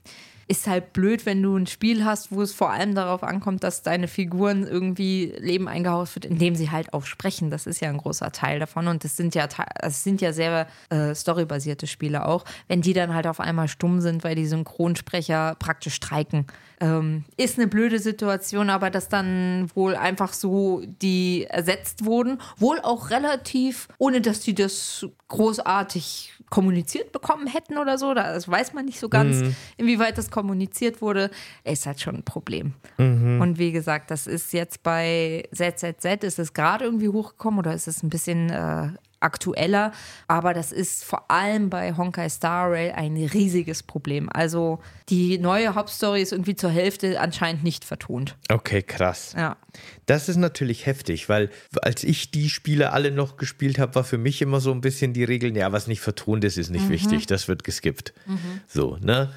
ist halt blöd, wenn du ein Spiel hast, wo es vor allem darauf ankommt, dass deine Figuren irgendwie Leben eingehaucht wird, indem sie halt auch sprechen. Das ist ja ein großer Teil davon und das sind ja, das sind ja sehr äh, storybasierte Spiele auch. Wenn die dann halt auf einmal stumm sind, weil die Synchronsprecher praktisch streiken, ähm, ist eine blöde Situation, aber dass dann wohl einfach so die ersetzt wurden, wohl auch relativ, ohne dass die das großartig kommuniziert bekommen hätten oder so, das weiß man nicht so ganz, mhm. inwieweit das kommuniziert wurde, ist halt schon ein Problem. Mhm. Und wie gesagt, das ist jetzt bei Z Z Z, ist es gerade irgendwie hochgekommen oder ist es ein bisschen äh, aktueller, aber das ist vor allem bei Honkai Star Rail ein riesiges Problem. Also die neue Hauptstory ist irgendwie zur Hälfte anscheinend nicht vertont. Okay, krass. Ja. Das ist natürlich heftig, weil als ich die Spiele alle noch gespielt habe, war für mich immer so ein bisschen die Regel, ja, was nicht vertont ist, ist nicht mhm. wichtig, das wird geskippt. Mhm. So, ne?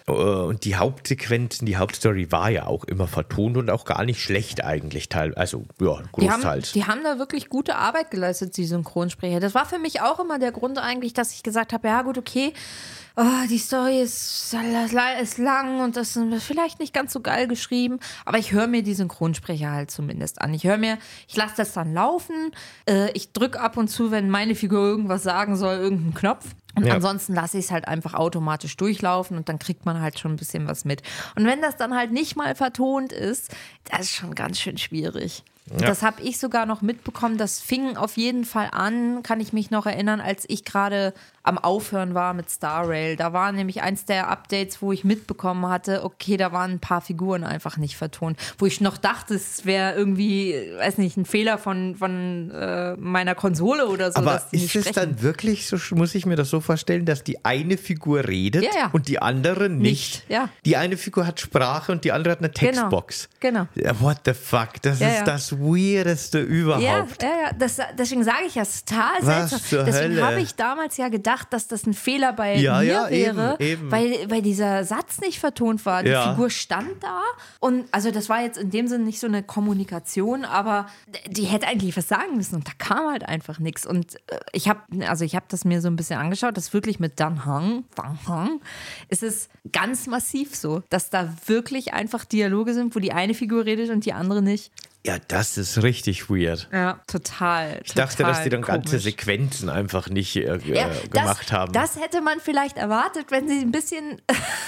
Und die Hauptsequenzen, die Hauptstory war ja auch immer vertont und auch gar nicht schlecht eigentlich, teil, also ja, großteils. Die haben, die haben da wirklich gute Arbeit geleistet, die Synchronsprecher. Das war für mich auch immer der Grund eigentlich, dass ich gesagt habe, ja gut, okay, oh, die Story ist, ist lang und das ist vielleicht nicht ganz so geil geschrieben, aber ich höre mir die Synchronsprecher halt zumindest an. Ich höre mir, ich lasse das dann laufen, äh, ich drücke ab und zu, wenn meine Figur irgendwas sagen soll, irgendeinen Knopf. Und ja. ansonsten lasse ich es halt einfach automatisch durchlaufen und dann kriegt man halt schon ein bisschen was mit. Und wenn das dann halt nicht mal vertont ist, das ist schon ganz schön schwierig. Ja. Das habe ich sogar noch mitbekommen. Das fing auf jeden Fall an, kann ich mich noch erinnern, als ich gerade am Aufhören war mit Star Rail. Da war nämlich eins der Updates, wo ich mitbekommen hatte, okay, da waren ein paar Figuren einfach nicht vertont. Wo ich noch dachte, es wäre irgendwie, weiß nicht, ein Fehler von, von äh, meiner Konsole oder so. Aber dass die ist nicht es sprechen. Dann wirklich so, muss ich mir das so vorstellen, dass die eine Figur redet ja, ja. und die andere nicht? nicht ja. Die eine Figur hat Sprache und die andere hat eine Textbox. Genau. genau. What the fuck? Das ja, ist ja. das Weirdeste überhaupt. Ja, ja, ja. Das, deswegen sage ich ja, es ist total Was seltsam. zur Deswegen Hölle? habe ich damals ja gedacht, dass das ein Fehler bei ja, mir ja, wäre, eben, eben. Weil, weil dieser Satz nicht vertont war. Die ja. Figur stand da und also das war jetzt in dem Sinne nicht so eine Kommunikation, aber die hätte eigentlich was sagen müssen und da kam halt einfach nichts. Und ich habe also ich habe das mir so ein bisschen angeschaut, das wirklich mit Dan Heng, Dan Heng, ist es ganz massiv so, dass da wirklich einfach Dialoge sind, wo die eine Figur redet und die andere nicht. Ja, das ist richtig weird. Ja, total. Ich dachte, total dass die dann komisch. ganze Sequenzen einfach nicht äh, ja, gemacht das, haben. Das hätte man vielleicht erwartet, wenn sie ein bisschen,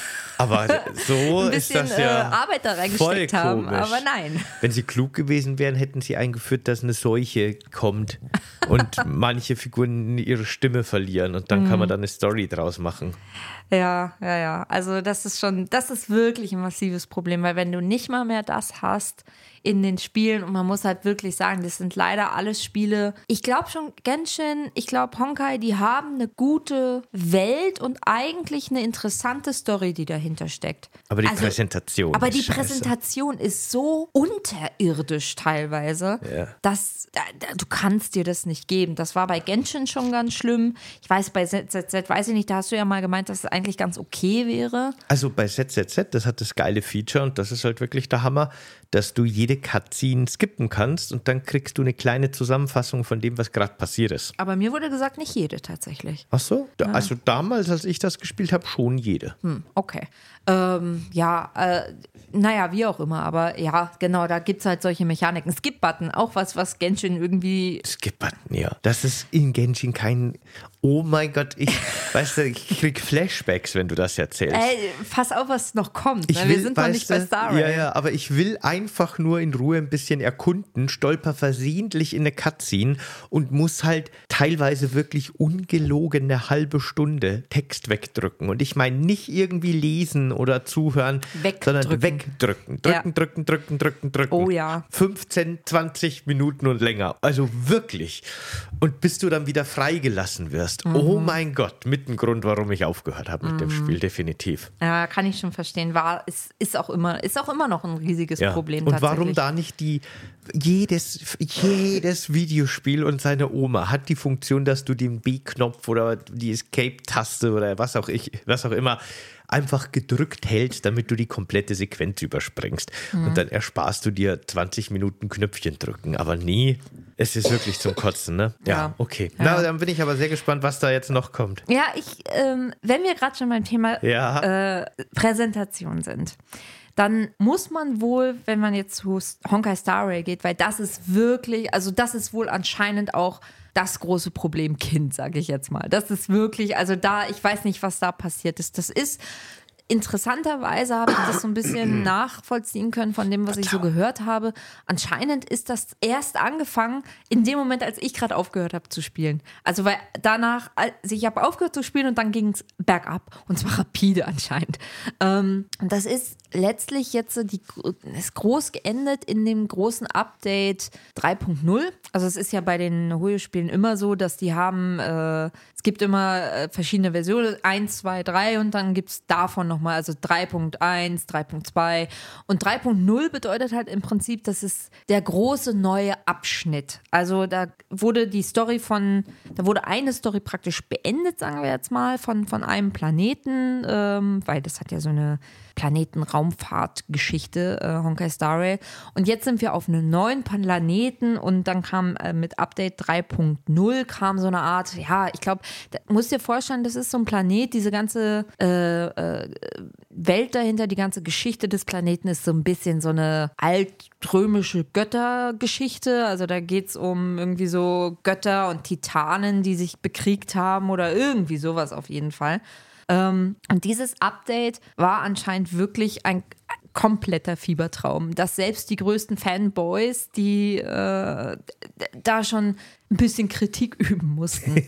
aber so ein ist bisschen das ja äh, Arbeit da reingesteckt haben. komisch. Aber nein. Wenn sie klug gewesen wären, hätten sie eingeführt, dass eine Seuche kommt und manche Figuren ihre Stimme verlieren und dann mm. kann man dann eine Story draus machen. Ja, ja, ja. Also das ist schon, das ist wirklich ein massives Problem, weil wenn du nicht mal mehr das hast in den Spielen und man muss halt wirklich sagen, das sind leider alles Spiele, ich glaube schon Genshin, ich glaube Honkai, die haben eine gute Welt und eigentlich eine interessante Story, die dahinter steckt. Aber die also, Präsentation Aber ist die scheiße. Präsentation ist so unterirdisch teilweise, ja. dass da, da, du kannst dir das nicht geben. Das war bei Genshin schon ganz schlimm. Ich weiß, bei Z Z Z, weiß ich nicht, da hast du ja mal gemeint, dass es eigentlich ganz okay wäre. Also bei Z Z Z, das hat das geile Feature und das ist halt wirklich der Hammer, dass du jede Cutscene skippen kannst und dann kriegst du eine kleine Zusammenfassung von dem, was gerade passiert ist. Aber mir wurde gesagt, nicht jede tatsächlich. Ach so? Da, ja. Also damals, als ich das gespielt habe, schon jede. Hm, okay. Ähm, ja, äh, naja, wie auch immer, aber ja, genau, da gibt es halt solche Mechaniken. Skip-Button, auch was, was Genshin irgendwie... Skip-Button, ja. Das ist in Genshin kein... Oh mein Gott, ich, weißt du, ich krieg Flashbacks, wenn du das erzählst. Ey, pass auf, was noch kommt. Ich ne? will, Wir sind noch nicht bei Star Rail. Ja, ja, aber ich will einfach nur in Ruhe ein bisschen erkunden, stolper versehentlich in eine Cutscene und muss halt teilweise wirklich ungelogen eine halbe Stunde Text wegdrücken. Und ich meine nicht irgendwie lesen oder zuhören, wegdrücken. sondern wegdrücken. Drücken, ja. drücken, drücken, drücken, drücken. Oh ja. fünfzehn, zwanzig Minuten und länger. Also wirklich. Und bis du dann wieder freigelassen wirst. Mhm. Oh mein Gott, mit dem Grund, warum ich aufgehört habe mit mhm. dem Spiel, definitiv. Ja, kann ich schon verstehen. War, ist, ist, auch immer, ist auch immer noch ein riesiges ja. Problem. Und warum warum da nicht die, jedes, jedes Videospiel und seine Oma hat die Funktion, dass du den B-Knopf oder die Escape-Taste oder was auch ich, was auch immer einfach gedrückt hältst, damit du die komplette Sequenz überspringst. Mhm. Und dann ersparst du dir zwanzig Minuten Knöpfchen drücken. Aber nie, es ist wirklich zum Kotzen, ne? Ja, ja. okay. Ja. Na, dann bin ich aber sehr gespannt, was da jetzt noch kommt. Ja, ich, ähm, wenn wir gerade schon beim Thema ja. äh, Präsentation sind, dann muss man wohl, wenn man jetzt zu Honkai Star Rail geht, weil das ist wirklich, also das ist wohl anscheinend auch das große Problem Kind, sage ich jetzt mal. Das ist wirklich, also da, ich weiß nicht, was da passiert ist. Das ist, interessanterweise habe ich das so ein bisschen nachvollziehen können von dem, was ich so gehört habe. Anscheinend ist das erst angefangen in dem Moment, als ich gerade aufgehört habe zu spielen. Also weil danach, also ich habe aufgehört zu spielen und dann ging es bergab. Und zwar rapide anscheinend. Ähm, das ist letztlich jetzt die, ist groß geendet in dem großen Update drei Punkt null. Also es ist ja bei den Hoyo-Spielen immer so, dass die haben, äh, es gibt immer äh, verschiedene Versionen, eins, zwei, drei und dann gibt es davon nochmal, also drei Punkt eins, drei Punkt zwei und drei Punkt null bedeutet halt im Prinzip, das ist der große neue Abschnitt. Also da wurde die Story von, da wurde eine Story praktisch beendet, sagen wir jetzt mal, von, von einem Planeten, ähm, weil das hat ja so eine Planeten-Raumfahrt-Geschichte, äh, Honkai Star Rail. Und jetzt sind wir auf einem neuen Planeten und dann kam äh, mit Update drei Punkt null kam so eine Art, ja, ich glaube, musst dir vorstellen, das ist so ein Planet, diese ganze äh, äh, Welt dahinter, die ganze Geschichte des Planeten ist so ein bisschen so eine altrömische Göttergeschichte. Also da geht es um irgendwie so Götter und Titanen, die sich bekriegt haben oder irgendwie sowas auf jeden Fall. Ähm, und dieses Update war anscheinend wirklich ein kompletter Fiebertraum, dass selbst die größten Fanboys, die äh, da schon ein bisschen Kritik üben mussten.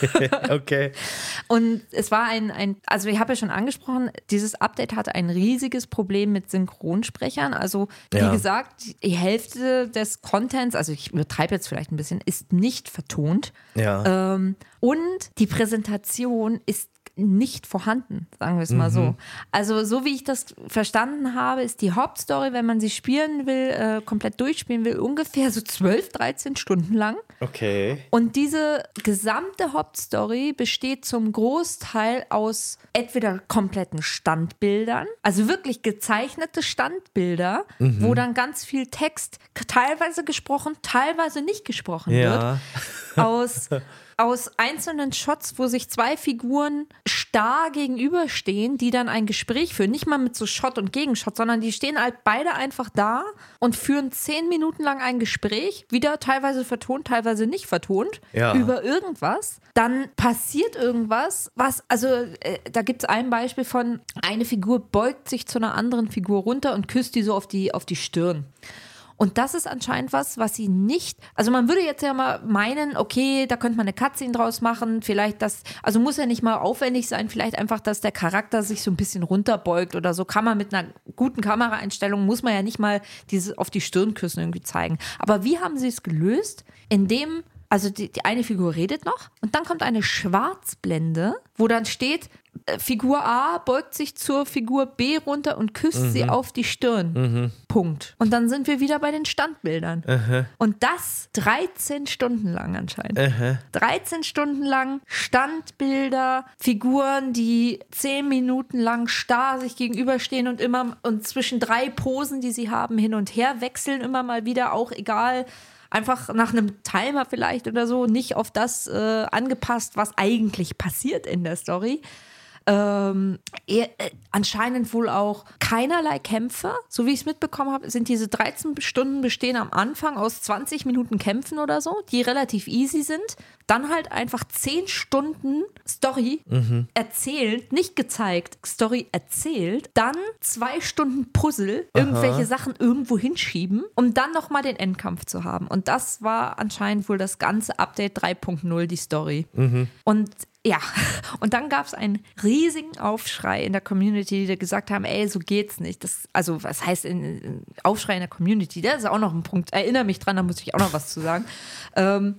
Okay. Und es war ein, ein also ich habe ja schon angesprochen, dieses Update hatte ein riesiges Problem mit Synchronsprechern. Also wie ja. gesagt, die Hälfte des Contents, also ich übertreibe jetzt vielleicht ein bisschen, ist nicht vertont. Ja. Ähm, und die Präsentation ist nicht vorhanden, sagen wir es mal mhm. so. Also so wie ich das verstanden habe, ist die Hauptstory, wenn man sie spielen will, äh, komplett durchspielen will, ungefähr so zwölf, dreizehn Stunden lang. Okay. Und diese gesamte Hauptstory besteht zum Großteil aus entweder kompletten Standbildern, also wirklich gezeichnete Standbilder, mhm. wo dann ganz viel Text, teilweise gesprochen, teilweise nicht gesprochen ja. wird, aus aus einzelnen Shots, wo sich zwei Figuren starr gegenüberstehen, die dann ein Gespräch führen. Nicht mal mit so Shot und Gegenshot, sondern die stehen halt beide einfach da und führen zehn Minuten lang ein Gespräch, wieder teilweise vertont, teilweise nicht vertont, ja. über irgendwas. Dann passiert irgendwas, was, also äh, da gibt es ein Beispiel von, eine Figur beugt sich zu einer anderen Figur runter und küsst die so auf die, auf die Stirn. Und das ist anscheinend was, was sie nicht, also man würde jetzt ja mal meinen, okay, da könnte man eine Cutscene draus machen, vielleicht das, also muss ja nicht mal aufwendig sein, vielleicht einfach, dass der Charakter sich so ein bisschen runterbeugt oder so, kann man mit einer guten Kameraeinstellung, muss man ja nicht mal dieses auf die Stirn küssen irgendwie zeigen. Aber wie haben sie es gelöst? Indem, also die, die eine Figur redet noch und dann kommt eine Schwarzblende, wo dann steht, Figur A beugt sich zur Figur B runter und küsst mhm. sie auf die Stirn. Mhm. Punkt. Und dann sind wir wieder bei den Standbildern. Aha. Und das dreizehn Stunden lang anscheinend. Aha. dreizehn Stunden lang Standbilder, Figuren, die zehn Minuten lang starr sich gegenüberstehen und immer und zwischen drei Posen, die sie haben, hin und her wechseln, immer mal wieder, auch egal. Einfach nach einem Timer vielleicht oder so, nicht auf das äh, angepasst, was eigentlich passiert in der Story. Ähm, eher, äh, anscheinend wohl auch keinerlei Kämpfe. So wie ich es mitbekommen habe, sind diese dreizehn Stunden bestehen am Anfang aus zwanzig Minuten Kämpfen oder so, die relativ easy sind. Dann halt einfach zehn Stunden Story mhm. erzählt, nicht gezeigt, Story erzählt. Dann zwei Stunden Puzzle, irgendwelche Aha. Sachen irgendwo hinschieben, um dann nochmal den Endkampf zu haben. Und das war anscheinend wohl das ganze Update drei Punkt null, die Story. Mhm. Und ja, und dann gab es einen riesigen Aufschrei in der Community, die gesagt haben, ey, so geht's nicht. Das, also was heißt in, in Aufschrei in der Community? Das ist auch noch ein Punkt. Erinnere mich dran, da muss ich auch noch was zu sagen. Ähm,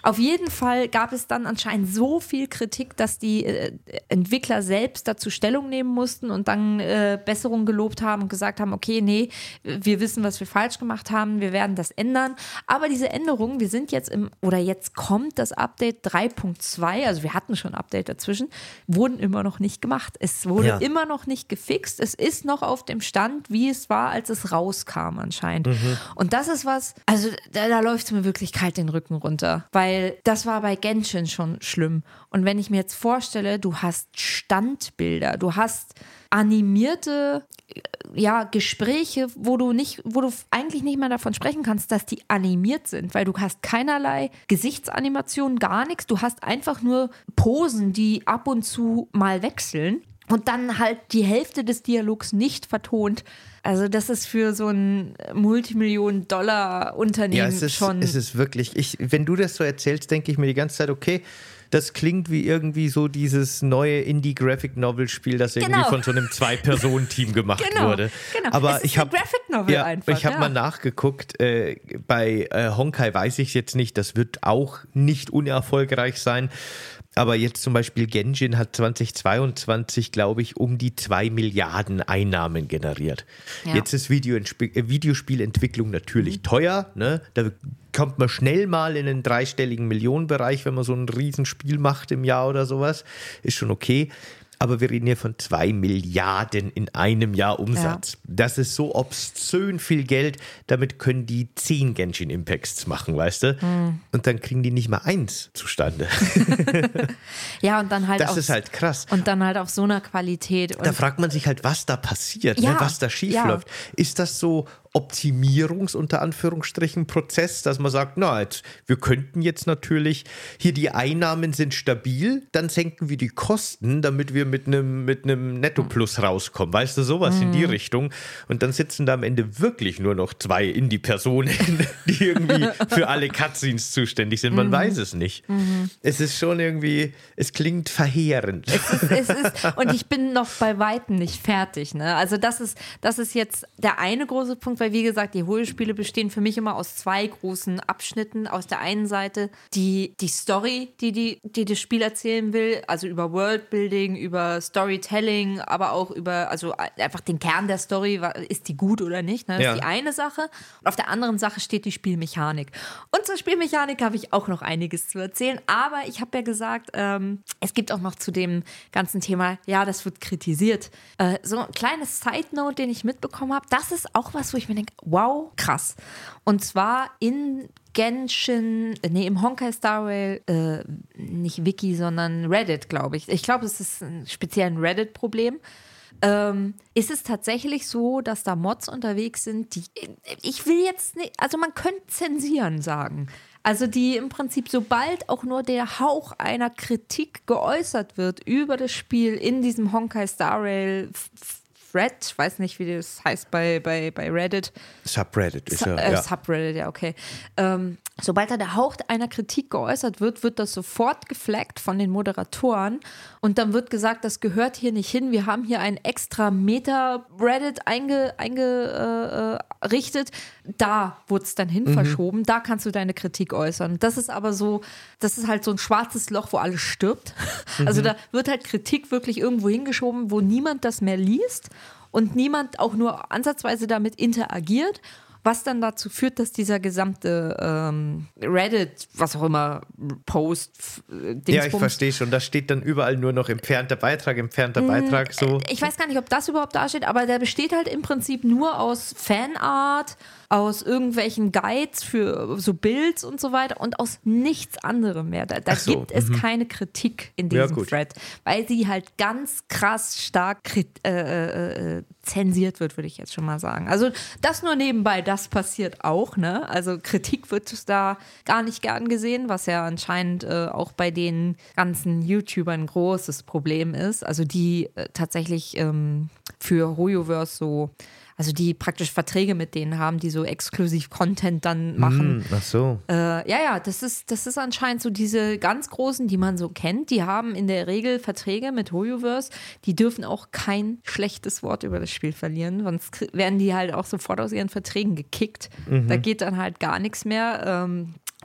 Auf jeden Fall gab es dann anscheinend so viel Kritik, dass die äh, Entwickler selbst dazu Stellung nehmen mussten und dann äh, Besserung gelobt haben und gesagt haben, okay, nee, wir wissen, was wir falsch gemacht haben, wir werden das ändern. Aber diese Änderungen, wir sind jetzt im, oder jetzt kommt das Update drei Punkt zwei, also wir hatten schon ein Update dazwischen, wurden immer noch nicht gemacht. Es wurde ja. immer noch nicht gefixt. Es ist noch auf dem Stand, wie es war, als es rauskam anscheinend. Mhm. Und das ist was, also da, da läuft es mir wirklich kalt den Rücken runter, weil das war bei Genshin schon schlimm. Und wenn ich mir jetzt vorstelle, du hast Standbilder, du hast animierte ja, Gespräche, wo du nicht, wo du eigentlich nicht mehr davon sprechen kannst, dass die animiert sind, weil du hast keinerlei Gesichtsanimationen, gar nichts. Du hast einfach nur Posen, die ab und zu mal wechseln und dann halt die Hälfte des Dialogs nicht vertont. Also das ist für so ein Multimillionen-Dollar-Unternehmen ja, es ist, schon... es ist wirklich, ich, wenn du das so erzählst, denke ich mir die ganze Zeit, okay, das klingt wie irgendwie so dieses neue Indie-Graphic-Novel-Spiel, das irgendwie genau. von so einem Zwei-Personen-Team gemacht genau, wurde. Genau, aber es ist ich habe ja, einfach, ich habe ja. mal nachgeguckt, äh, bei äh, Honkai weiß ich es jetzt nicht, das wird auch nicht unerfolgreich sein. Aber jetzt zum Beispiel Genshin hat zweitausendzweiundzwanzig, glaube ich, um die zwei Milliarden Einnahmen generiert. Ja. Jetzt ist Video- Videospielentwicklung natürlich mhm. teuer. Ne? Da kommt man schnell mal in einen dreistelligen Millionenbereich, wenn man so ein Riesenspiel macht im Jahr oder sowas. Ist schon okay. Aber wir reden hier von zwei Milliarden in einem Jahr Umsatz. Ja. Das ist so obszön viel Geld, damit können die zehn Genshin Impacts machen, weißt du? Mhm. Und dann kriegen die nicht mal eins zustande. Ja, und dann halt Das auf, ist halt krass. Und dann halt auf so einer Qualität. Und da fragt man sich halt, was da passiert, ja, ne? Was da schief ja. läuft. Ist das so Optimierungs- unter Anführungsstrichen Prozess, dass man sagt, na, jetzt, wir könnten jetzt natürlich, hier die Einnahmen sind stabil, dann senken wir die Kosten, damit wir mit einem mit einem Netto-Plus rauskommen. Weißt du, sowas mhm. in die Richtung. Und dann sitzen da am Ende wirklich nur noch zwei Indie-Personen, die irgendwie für alle Cutscenes zuständig sind. Man mhm. weiß es nicht. Mhm. Es ist schon irgendwie, es klingt verheerend. Es ist, es ist, und ich bin noch bei Weitem nicht fertig. Ne? Also das ist, das ist jetzt der eine große Punkt, weil wie gesagt, die Hoyo-Spiele bestehen für mich immer aus zwei großen Abschnitten. Aus der einen Seite die, die Story, die, die, die das Spiel erzählen will, also über Worldbuilding, über Storytelling, aber auch über, also einfach den Kern der Story, ist die gut oder nicht, ne? Das ja. ist die eine Sache. Und auf der anderen Sache steht die Spielmechanik. Und zur Spielmechanik habe ich auch noch einiges zu erzählen, aber ich habe ja gesagt, ähm, es gibt auch noch zu dem ganzen Thema, ja, das wird kritisiert. Äh, so ein kleines Side-Note, den ich mitbekommen habe, das ist auch was, wo ich mir denke, wow, krass. Und zwar in Genshin, nee, im Honkai Star Rail, äh, nicht Wiki, sondern Reddit, glaube ich. Ich glaube, es ist ein speziell ein Reddit-Problem. Ähm, ist es tatsächlich so, dass da Mods unterwegs sind, die, ich will jetzt nicht, also man könnte zensieren sagen. Also die im Prinzip, sobald auch nur der Hauch einer Kritik geäußert wird über das Spiel in diesem Honkai Star Rail Thread, ich weiß nicht, wie das heißt bei, bei, bei Reddit. Subreddit ist ja. Äh, ja. Subreddit, ja, okay. Ähm, sobald da der Hauch einer Kritik geäußert wird, wird das sofort geflaggt von den Moderatoren und dann wird gesagt, das gehört hier nicht hin. Wir haben hier ein extra Meta-Reddit eingerichtet. Einge, äh, da wurde es dann hin mhm. verschoben. Da kannst du deine Kritik äußern. Das ist aber so, das ist halt so ein schwarzes Loch, wo alles stirbt. Mhm. Also da wird halt Kritik wirklich irgendwo hingeschoben, wo niemand das mehr liest. Und niemand auch nur ansatzweise damit interagiert, was dann dazu führt, dass dieser gesamte ähm, Reddit, was auch immer, Post, äh, Dingsbums. Ja, ich verstehe schon. Da steht dann überall nur noch entfernter Beitrag, entfernter Beitrag. So. Ich weiß gar nicht, ob das überhaupt da steht, aber der besteht halt im Prinzip nur aus Fanart, aus irgendwelchen Guides für so Builds und so weiter und aus nichts anderem mehr. Da, da so, gibt es m- keine Kritik in diesem ja, Thread, weil sie halt ganz krass stark krit- äh, äh, zensiert wird, würde ich jetzt schon mal sagen. Also das nur nebenbei, das passiert auch, ne? Also Kritik wird da gar nicht gern gesehen, was ja anscheinend äh, auch bei den ganzen YouTubern ein großes Problem ist. Also die äh, tatsächlich ähm, für Hoyoverse so, also die praktisch Verträge mit denen haben, die so exklusiv Content dann machen. Mm, ach so. Äh, ja, ja, das ist, das ist anscheinend so diese ganz großen, die man so kennt, die haben in der Regel Verträge mit Hoyoverse, die dürfen auch kein schlechtes Wort über das Spiel verlieren, sonst werden die halt auch sofort aus ihren Verträgen gekickt. Mhm. Da geht dann halt gar nichts mehr. Ähm,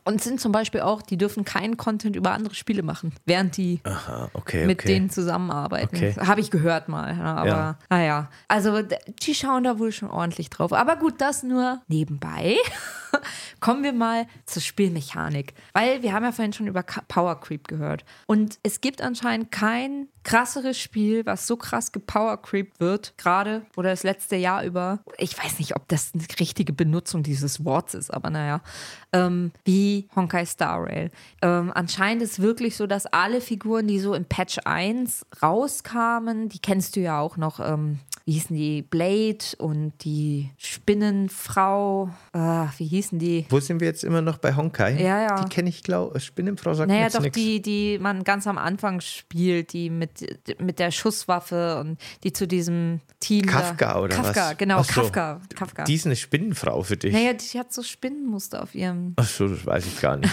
Und sind zum Beispiel auch, die dürfen keinen Content über andere Spiele machen, während die Aha, okay, mit okay. denen zusammenarbeiten. Okay. Habe ich gehört mal. Ja, aber Ja. naja, also die schauen da wohl schon ordentlich drauf. Aber gut, das nur nebenbei. Kommen wir mal zur Spielmechanik. Weil wir haben ja vorhin schon über Power Creep gehört. Und es gibt anscheinend kein krasseres Spiel, was so krass gepowercreept wird, gerade oder das letzte Jahr über. Ich weiß nicht, ob das eine richtige Benutzung dieses Wortes ist, aber naja, ähm, wie Honkai Star Rail. Ähm, anscheinend ist wirklich so, dass alle Figuren, die so im Patch eins rauskamen, die kennst du ja auch noch, ähm, wie hießen die? Blade und die Spinnenfrau, äh, wie hießen die? Wo sind wir jetzt immer noch bei Honkai? Ja, ja. Die kenne ich, glaube ich. Spinnenfrau sagt Naja, mir jetzt doch, nichts. die, die man ganz am Anfang spielt, die mit, mit der Schusswaffe und die zu diesem Team Kafka da, oder Kafka, was? Kafka, genau, Ach so. Kafka, Kafka. Die ist eine Spinnenfrau für dich. Naja, die hat so Spinnenmuster auf ihrem... Ach so, das weiß ich gar nicht.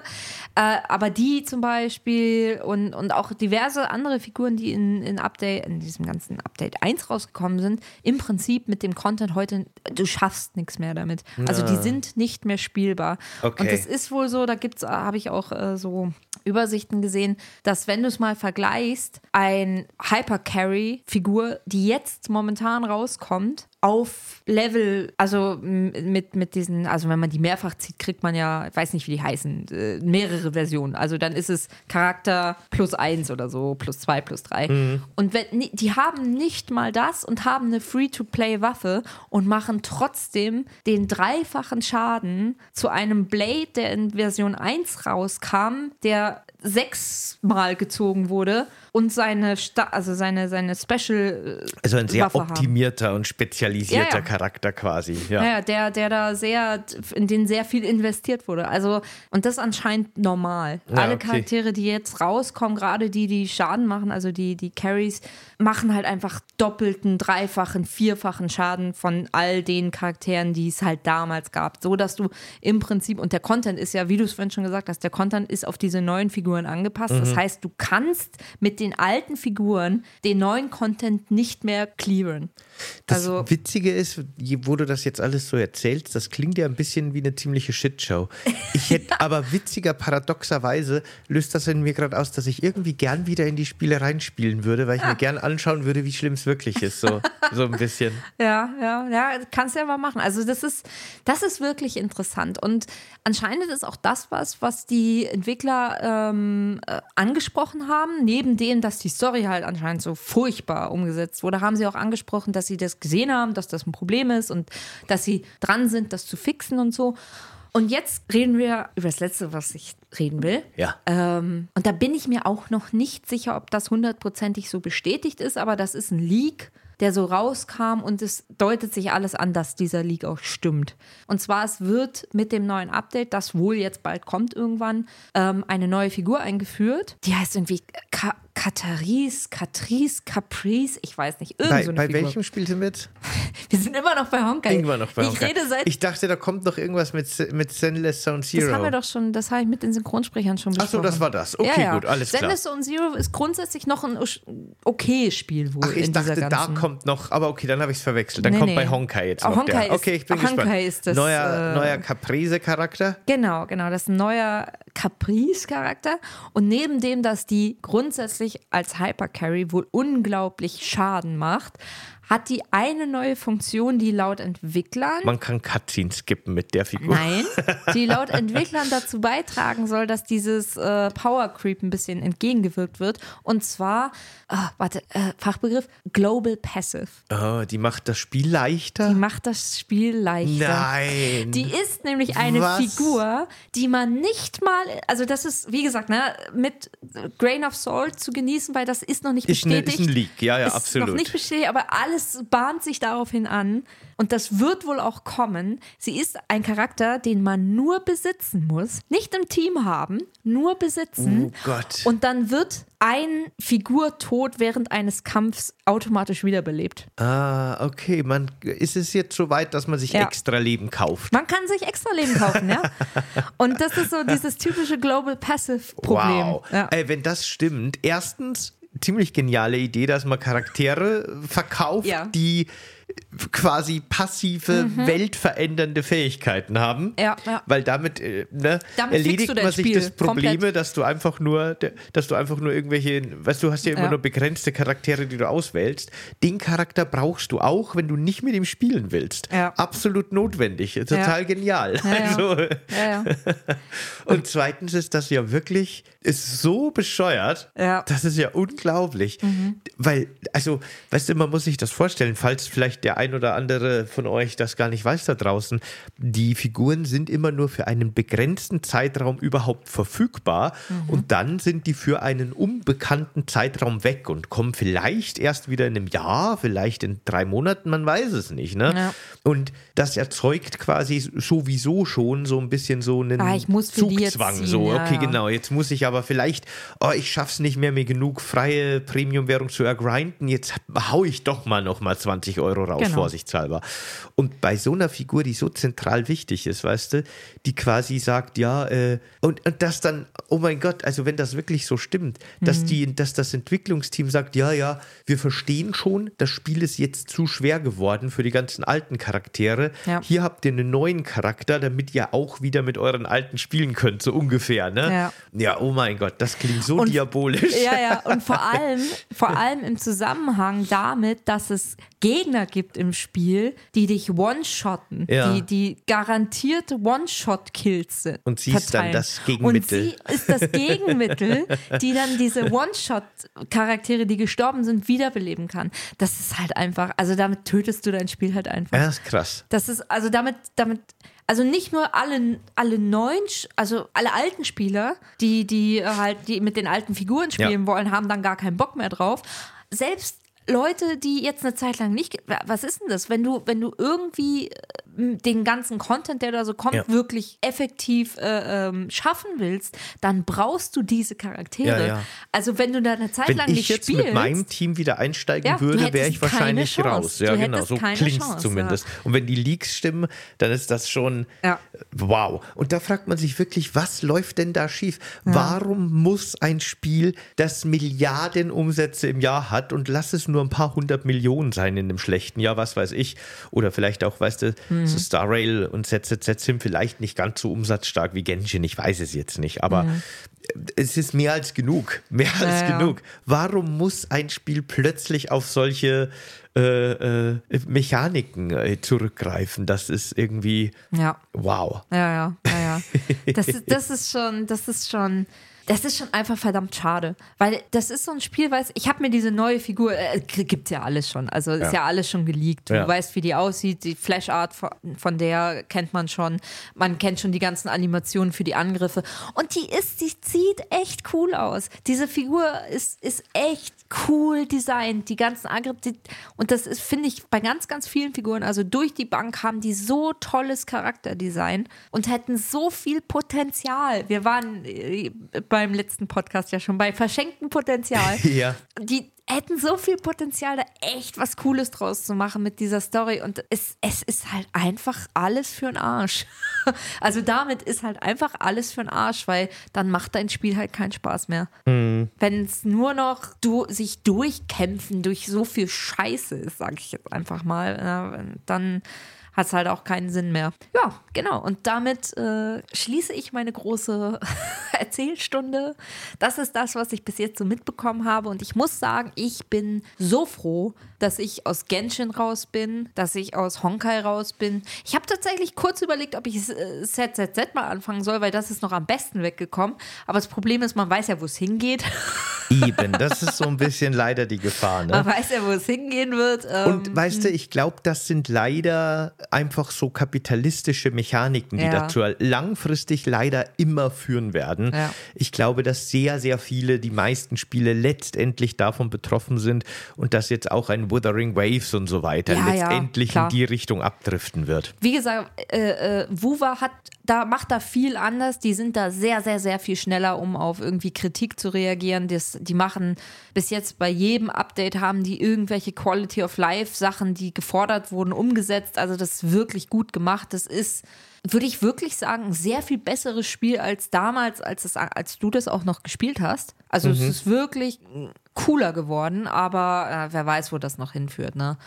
Äh, aber die zum Beispiel und, und auch diverse andere Figuren, die in, in Update, in diesem ganzen Update eins rausgekommen sind, im Prinzip mit dem Content heute, du schaffst nichts mehr damit. Also die sind nicht mehr spielbar. Okay. Und es ist wohl so, da gibt's, habe ich auch äh, so Übersichten gesehen, dass wenn du es mal vergleichst, ein Hypercarry-Figur, die jetzt momentan rauskommt, auf Level, also mit, mit diesen, also wenn man die mehrfach zieht, kriegt man ja, ich weiß nicht, wie die heißen, äh, mehrere Versionen. Also dann ist es Charakter plus eins oder so, plus zwei, plus drei. Mhm. Und wenn, die haben nicht mal das und haben eine Free-to-Play-Waffe und machen trotzdem den dreifachen Schaden zu einem Blade, der in Version eins rauskam, der sechsmal gezogen wurde und seine, Sta- also seine, seine Special äh, Also ein sehr Waffe optimierter haben. und spezialisierter Ja, ja. Charakter quasi. Ja. Ja, der, der da sehr, in den sehr viel investiert wurde. Also, und das ist anscheinend normal. Ja, Alle okay. Charaktere, die jetzt rauskommen, gerade die, die Schaden machen, also die, die Carries, machen halt einfach doppelten, dreifachen, vierfachen Schaden von all den Charakteren, die es halt damals gab. So, dass du im Prinzip, und der Content ist ja, wie du es vorhin schon gesagt hast, der Content ist auf diese neuen Figuren angepasst. Mhm. Das heißt, du kannst mit den alten Figuren den neuen Content nicht mehr clearen. Das Also, Witzige ist, je- wo du das jetzt alles so erzählst, das klingt ja ein bisschen wie eine ziemliche Shitshow. Ich hätte aber witziger, paradoxerweise löst das in mir gerade aus, dass ich irgendwie gern wieder in die Spiele reinspielen würde, weil ich mir gern anschauen würde, wie schlimm es wirklich ist. So, so ein bisschen. Ja, ja, ja, kannst du ja mal machen. Also das ist, das ist wirklich interessant. Und anscheinend ist auch das was, was die Entwickler ähm, äh, angesprochen haben. Neben dem, dass die Story halt anscheinend so furchtbar umgesetzt wurde, haben sie auch angesprochen, dass sie das gesehen haben, dass das ein Problem ist und dass sie dran sind, das zu fixen und so. Und jetzt reden wir über das Letzte, was ich reden will. Ja. Ähm, und da bin ich mir auch noch nicht sicher, ob das hundertprozentig so bestätigt ist, aber das ist ein Leak, der so rauskam und es deutet sich alles an, dass dieser Leak auch stimmt. Und zwar, es wird mit dem neuen Update, das wohl jetzt bald kommt irgendwann, ähm, eine neue Figur eingeführt. Die heißt irgendwie Ka- Kataris, Catrice, Caprice, ich weiß nicht, irgend Bei, so eine bei Figur. welchem Spiel sind wir jetzt? Wir sind immer noch bei Honkai. Immer noch bei ich Honkai. rede seit... Ich dachte, da kommt noch irgendwas mit, mit Zenless Zone Zero. Das haben wir doch schon, das habe ich mit den Synchronsprechern schon besprochen. Ach so, das war das. Okay, ja, ja. gut, alles klar. Zenless Zone Zero ist grundsätzlich noch ein okayes Spiel wohl Ach, ich in dachte, dieser da ganzen... kommt noch, aber okay, dann habe ich es verwechselt. Dann Nee, kommt nee. bei Honkai jetzt Auch noch Honkai der. ist- Okay, ich bin Honkai gespannt. ist das, neuer äh, neuer Caprese-Charakter. Genau, genau. Das ist ein neuer Caprice-Charakter. Und neben dem, dass die grundsätzlich als Hypercarry wohl unglaublich Schaden macht, hat die eine neue Funktion, die laut Entwicklern... Man kann Cutscenes skippen mit der Figur. Nein, die laut Entwicklern dazu beitragen soll, dass dieses äh, Power Creep ein bisschen entgegengewirkt wird. Und zwar, äh, warte, äh, Fachbegriff, Global Passive. Oh, die macht das Spiel leichter? Die macht das Spiel leichter. Nein. Die ist nämlich eine Was? Figur, die man nicht mal, also das ist, wie gesagt, ne, mit Grain of Salt zu genießen, weil das ist noch nicht Ist, eine, bestätigt. ist ein Leak, ja, ja, ist absolut. noch nicht bestätigt, aber alles bahnt sich daraufhin an und das wird wohl auch kommen. Sie ist ein Charakter, den man nur besitzen muss, nicht im Team haben, nur besitzen. Oh Gott. Und dann wird ein Figurtod während eines Kampfs automatisch wiederbelebt. Ah, okay. Man, ist es jetzt so weit, dass man sich Ja. extra Leben kauft? Man kann sich extra Leben kaufen, ja. Und das ist so dieses typische Global Passive Problem. Wow. Ja. Ey, wenn das stimmt, erstens ziemlich geniale Idee, dass man Charaktere verkauft, Ja. die quasi passive, mhm. weltverändernde Fähigkeiten haben. Ja, ja. Weil damit, äh, ne, damit erledigt man sich Spiel das Probleme, komplett. dass du einfach nur, dass du einfach nur irgendwelche, weißt du, du hast ja immer ja. nur begrenzte Charaktere, die du auswählst. Den Charakter brauchst du auch, wenn du nicht mit ihm spielen willst. Ja. Absolut notwendig. Total ja. genial. Ja, ja. Also, ja, ja. Und zweitens ist das ja wirklich, ist so bescheuert, ja. das ist ja unglaublich. Mhm. Weil, also, weißt du, man muss sich das vorstellen, falls vielleicht der ein oder andere von euch das gar nicht weiß da draußen, die Figuren sind immer nur für einen begrenzten Zeitraum überhaupt verfügbar mhm. und dann sind die für einen unbekannten Zeitraum weg und kommen vielleicht erst wieder in einem Jahr, vielleicht in drei Monaten, man weiß es nicht. Ne? Ja. Und das erzeugt quasi sowieso schon so ein bisschen so einen ah, ich muss für Zugzwang. Die jetzt ziehen, so, ja, okay, ja. genau, jetzt muss ich aber vielleicht, oh, ich schaff's nicht mehr, mir genug freie Premium-Währung zu ergrinden, jetzt hau ich doch mal noch mal zwanzig Euro raus, genau. vorsichtshalber. Und bei so einer Figur, die so zentral wichtig ist, weißt du, die quasi sagt, ja, äh, und, und das dann, oh mein Gott, also wenn das wirklich so stimmt, dass, mhm. die, dass das Entwicklungsteam sagt, ja, ja, wir verstehen schon, das Spiel ist jetzt zu schwer geworden für die ganzen alten Charaktere. Ja. Hier habt ihr einen neuen Charakter, damit ihr auch wieder mit euren alten spielen könnt, so ungefähr, ne? Ja, ja oh mein Gott, das klingt so und, diabolisch. Ja, ja, und vor allem, vor allem im Zusammenhang damit, dass es Gegner gibt im Spiel, die dich one-shotten, ja. die, die garantierte One-Shot-Kills sind. Und sie ist dann das Gegenmittel. Und sie ist das Gegenmittel, die dann diese One-Shot-Charaktere, die gestorben sind, wiederbeleben kann. Das ist halt einfach, also damit tötest du dein Spiel halt einfach. Ja, das ist krass. Das ist, also damit, damit also nicht nur alle, alle neuen, also alle alten Spieler, die, die halt die mit den alten Figuren spielen ja. wollen, haben dann gar keinen Bock mehr drauf. Selbst Leute, die jetzt eine Zeit lang nicht, was ist denn das? Wenn du, wenn du irgendwie den ganzen Content, der da so kommt, ja. wirklich effektiv äh, ähm, schaffen willst, dann brauchst du diese Charaktere. Ja, ja. Also wenn du da eine Zeit wenn lang nicht spielst. Wenn ich jetzt mit meinem Team wieder einsteigen ja, würde, wäre ich wahrscheinlich raus. Ja, du genau, so klingt es zumindest. Ja. Und wenn die Leaks stimmen, dann ist das schon ja. wow. Und da fragt man sich wirklich, was läuft denn da schief? Ja. Warum muss ein Spiel, das Milliarden Umsätze im Jahr hat und lass es nur ein paar hundert Millionen sein in einem schlechten Jahr, was weiß ich, oder vielleicht auch, weißt du, mhm. so Star Rail und Z Z Z sind vielleicht nicht ganz so umsatzstark wie Genshin, ich weiß es jetzt nicht, aber mhm. es ist mehr als genug, mehr als ja, genug. Warum muss ein Spiel plötzlich auf solche äh, äh, Mechaniken äh, zurückgreifen? Das ist irgendwie ja. wow. Ja, ja, ja, ja. Das ist, das ist schon, das ist schon Das ist schon einfach verdammt schade, weil das ist so ein Spiel, weißt, ich habe mir diese neue Figur, äh, gibt es ja alles schon, also ist ja, ja alles schon geleakt, du ja. weißt, wie die aussieht, die Flashart von, von der kennt man schon, man kennt schon die ganzen Animationen für die Angriffe und die ist, die sieht echt cool aus, diese Figur ist, ist echt cool designt, die ganzen Angriffe, die, und das ist, finde ich, bei ganz, ganz vielen Figuren, also durch die Bank haben die so tolles Charakterdesign und hätten so viel Potenzial. Wir waren äh, beim letzten Podcast ja schon bei verschenktem Potenzial. Ja. Die hätten so viel Potenzial, da echt was Cooles draus zu machen mit dieser Story. Und es, es ist halt einfach alles für den Arsch. Also damit ist halt einfach alles für den Arsch, weil dann macht dein Spiel halt keinen Spaß mehr. Mhm. Wenn es nur noch du, sich durchkämpfen durch so viel Scheiße ist, sag ich jetzt einfach mal, dann hat es halt auch keinen Sinn mehr. Ja, genau. Und damit äh, schließe ich meine große Erzählstunde. Das ist das, was ich bis jetzt so mitbekommen habe. Und ich muss sagen, ich bin so froh, dass ich aus Genshin raus bin, dass ich aus Honkai raus bin. Ich habe tatsächlich kurz überlegt, ob ich äh, Z Z Z mal anfangen soll, weil das ist noch am besten weggekommen. Aber das Problem ist, man weiß ja, wo es hingeht. Eben, das ist so ein bisschen leider die Gefahr. Ne? Man weiß ja, wo es hingehen wird. Ähm, Und weißt du, ich glaube, das sind leider einfach so kapitalistische Mechaniken, die ja. dazu langfristig leider immer führen werden. Ja. Ich glaube, dass sehr, sehr viele, die meisten Spiele letztendlich davon betroffen sind und dass jetzt auch ein Wuthering Waves und so weiter ja, letztendlich ja, in die Richtung abdriften wird. Wie gesagt, äh, äh, Wuva hat da, macht da viel anders. Die sind da sehr, sehr, sehr viel schneller, um auf irgendwie Kritik zu reagieren. Das, die machen bis jetzt bei jedem Update haben die irgendwelche Quality of Life Sachen, die gefordert wurden, umgesetzt. Also das ist wirklich gut gemacht. Das ist, würde ich wirklich sagen, ein sehr viel besseres Spiel als damals, als, es, als du das auch noch gespielt hast. Also mhm. es ist wirklich cooler geworden, aber äh, wer weiß, wo das noch hinführt, ne?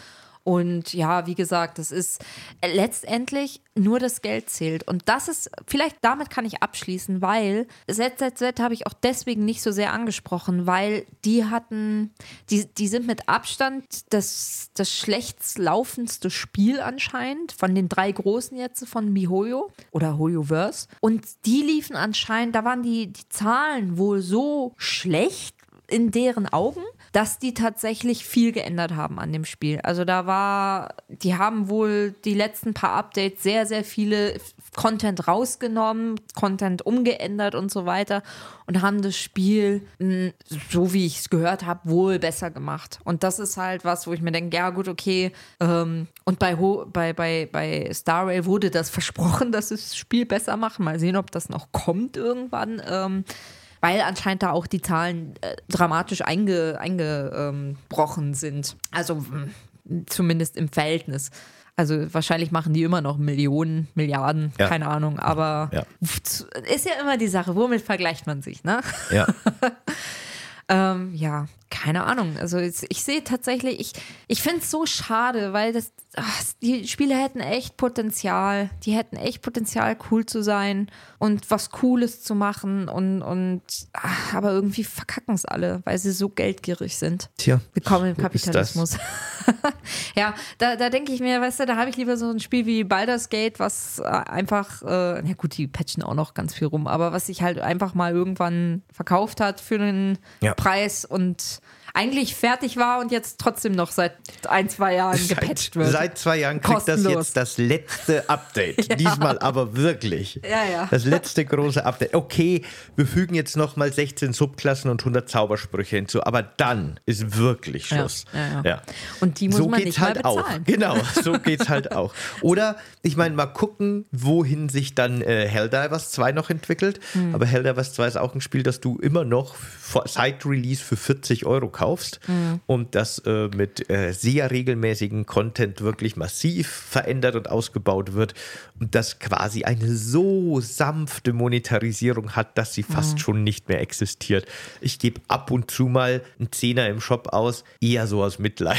Und ja, wie gesagt, das ist letztendlich nur das Geld zählt. Und das ist, vielleicht damit kann ich abschließen, weil Z Z Z habe ich auch deswegen nicht so sehr angesprochen, weil die hatten, die, die sind mit Abstand das, das schlechtst laufendste Spiel anscheinend von den drei großen jetzt von MiHoYo oder HoYoverse. Und die liefen anscheinend, da waren die, die Zahlen wohl so schlecht in deren Augen, dass die tatsächlich viel geändert haben an dem Spiel. Also da war, die haben wohl die letzten paar Updates sehr, sehr viele Content rausgenommen, Content umgeändert und so weiter und haben das Spiel, so wie ich es gehört habe, wohl besser gemacht. Und das ist halt was, wo ich mir denke, ja gut, okay. Ähm, und bei, bei, bei, bei Star Rail wurde das versprochen, dass sie das Spiel besser machen. Mal sehen, ob das noch kommt irgendwann. Ähm, weil anscheinend da auch die Zahlen äh, dramatisch einge, eingebrochen sind. Also mh, zumindest im Verhältnis. Also wahrscheinlich machen die immer noch Millionen, Milliarden, ja. keine Ahnung. Aber ja. ist ja immer die Sache, womit vergleicht man sich, ne? Ja. ähm, ja, keine Ahnung. Also ich, ich sehe tatsächlich, ich, ich finde es so schade, weil das, ach, die Spiele hätten echt Potenzial. Die hätten echt Potenzial, cool zu sein und was Cooles zu machen. Und, und ach, aber irgendwie verkacken es alle, weil sie so geldgierig sind. Tja, willkommen im Kapitalismus. Ja, da, da denke ich mir, weißt du, da habe ich lieber so ein Spiel wie Baldur's Gate, was einfach, äh, na gut, die patchen auch noch ganz viel rum, aber was sich halt einfach mal irgendwann verkauft hat für einen ja. Preis und eigentlich fertig war und jetzt trotzdem noch seit ein, zwei Jahren seit, gepatcht wird. Seit zwei Jahren kriegt Kostenlos. Das jetzt das letzte Update. Ja. Diesmal aber wirklich. Ja, ja. Das letzte große Update. Okay, wir fügen jetzt nochmal sechzehn Subklassen und hundert Zaubersprüche hinzu, aber dann ist wirklich Schluss. Ja, ja, ja. Ja. Und die muss so man geht's nicht halt mal bezahlen. Auch. Genau, so geht's halt auch. Oder, ich meine, mal gucken, wohin sich dann äh, Helldivers zwei noch entwickelt. Mhm. Aber Helldivers zwei ist auch ein Spiel, das du immer noch seit Release für vierzig Euro kaufst. Mhm. Und das äh, mit äh, sehr regelmäßigen Content wirklich massiv verändert und ausgebaut wird. Und das quasi eine so sanfte Monetarisierung hat, dass sie fast mhm. schon nicht mehr existiert. Ich gebe ab und zu mal einen Zehner im Shop aus, eher so aus Mitleid,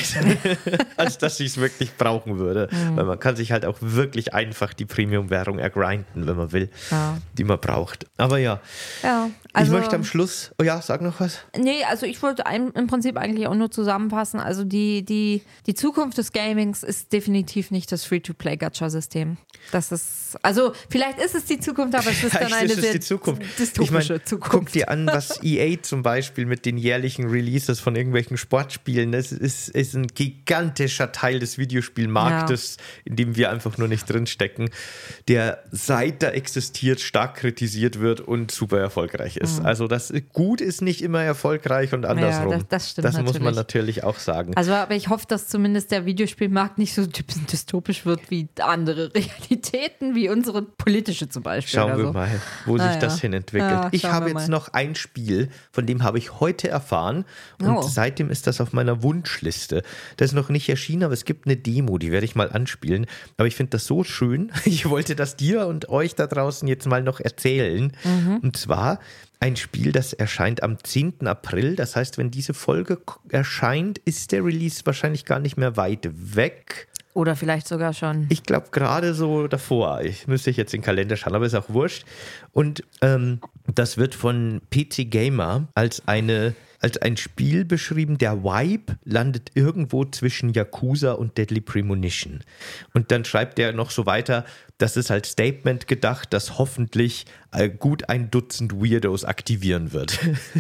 als dass ich es wirklich brauchen würde. Mhm. Weil man kann sich halt auch wirklich einfach die Premium-Währung ergrinden, wenn man will, ja. die man braucht. Aber ja, ja also, ich möchte am Schluss, oh ja, sag noch was. Nee, also ich wollte ein, im Prinzip eigentlich auch nur zusammenfassen. Also die, die, die Zukunft des Gamings ist definitiv nicht das Free-to-Play-Gacha-System. Das ist, also vielleicht ist es die Zukunft, aber es ist dann eine sehr Zukunft. dystopische ich mein, Zukunft. Guck dir an, was E A zum Beispiel mit den jährlichen Releases von irgendwelchen Sportspielen, das ist, ist ein gigantischer Teil des Videospielmarktes, ja. in dem wir einfach nur nicht drinstecken, der seit er existiert stark kritisiert wird und super erfolgreich ist. Mhm. Also das gut ist nicht immer erfolgreich und andersrum. Ja, das, das stimmt Das natürlich. muss man natürlich auch sagen. Also aber ich hoffe, dass zumindest der Videospielmarkt nicht so dystopisch wird wie andere Realitäten, wie unsere politische zum Beispiel. Schauen also. wir mal, wo sich ah, das ja. hin entwickelt. Ja, ich habe jetzt mal. noch ein Spiel, von dem habe ich heute erfahren und oh. seitdem ist das auf meiner Wunschliste. Das ist noch nicht erschienen, aber es gibt eine Demo, die werde ich mal anspielen. Aber ich finde das so schön. Ich wollte das dir und euch da draußen jetzt mal noch erzählen. Mhm. Und zwar ein Spiel, das erscheint am zehnten April. Das heißt, wenn diese Folge erscheint, ist der Release wahrscheinlich gar nicht mehr weit weg. Oder vielleicht sogar schon. Ich glaube gerade so davor. Ich müsste ich jetzt den Kalender schauen, aber ist auch wurscht. Und ähm, das wird von P C Gamer als eine als ein Spiel beschrieben. Der Vibe landet irgendwo zwischen Yakuza und Deadly Premonition. Und dann schreibt er noch so weiter, das ist als Statement gedacht, das hoffentlich äh, gut ein Dutzend Weirdos aktivieren wird.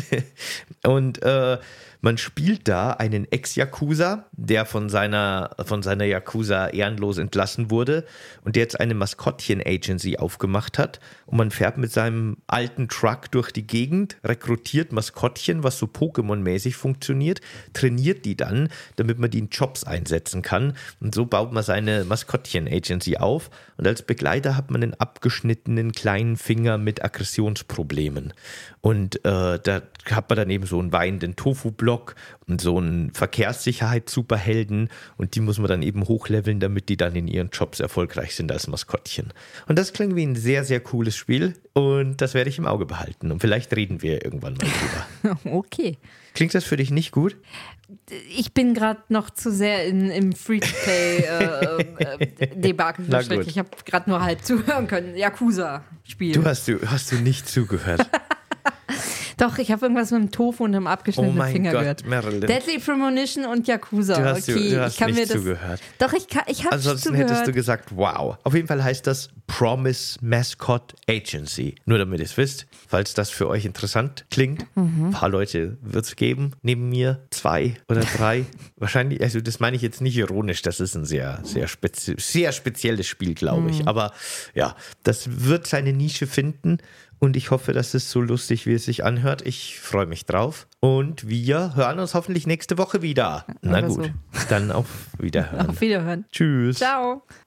Und äh, man spielt da einen Ex-Yakuza, der von seiner, von seiner Yakuza ehrenlos entlassen wurde und der jetzt eine Maskottchen-Agency aufgemacht hat. Und man fährt mit seinem alten Truck durch die Gegend, rekrutiert Maskottchen, was so Pokémon-mäßig funktioniert, trainiert die dann, damit man die in Jobs einsetzen kann. Und so baut man seine Maskottchen-Agency auf. Und als Begleiter hat man einen abgeschnittenen kleinen Finger mit Aggressionsproblemen. Und äh, da hat man dann eben so einen weinenden Tofu-Block und so einen Verkehrssicherheits-Superhelden und die muss man dann eben hochleveln, damit die dann in ihren Jobs erfolgreich sind als Maskottchen. Und das klingt wie ein sehr, sehr cooles Spiel und das werde ich im Auge behalten und vielleicht reden wir irgendwann mal drüber. Okay. Klingt das für dich nicht gut? Ich bin gerade noch zu sehr in, im Free-to-Play-Debakel äh, äh, Ich habe gerade nur halb zuhören können. Yakuza-Spiel. Du hast, du hast du nicht zugehört. Doch, ich habe irgendwas mit dem Tofu und einem abgeschnittenen oh mein Finger Gott, gehört. Marilyn. Deadly Premonition und Yakuza. Du hast, okay, du hast ich kann nicht mir das, zugehört. Doch, ich, kann, ich habe Ansonsten zugehört. hättest du gesagt, wow. Auf jeden Fall heißt das Promise Mascot Agency. Nur damit ihr es wisst, falls das für euch interessant klingt. Mhm. Ein paar Leute wird es geben, neben mir. Zwei oder drei. Wahrscheinlich, also das meine ich jetzt nicht ironisch, das ist ein sehr, sehr, spezi- sehr spezielles Spiel, glaube ich. Mhm. Aber ja, das wird seine Nische finden. Und ich hoffe, dass es so lustig, wie es sich anhört. Ich freue mich drauf. Und wir hören uns hoffentlich nächste Woche wieder. Na gut, so. Dann auf Wiederhören. Auf Wiederhören. Tschüss. Ciao.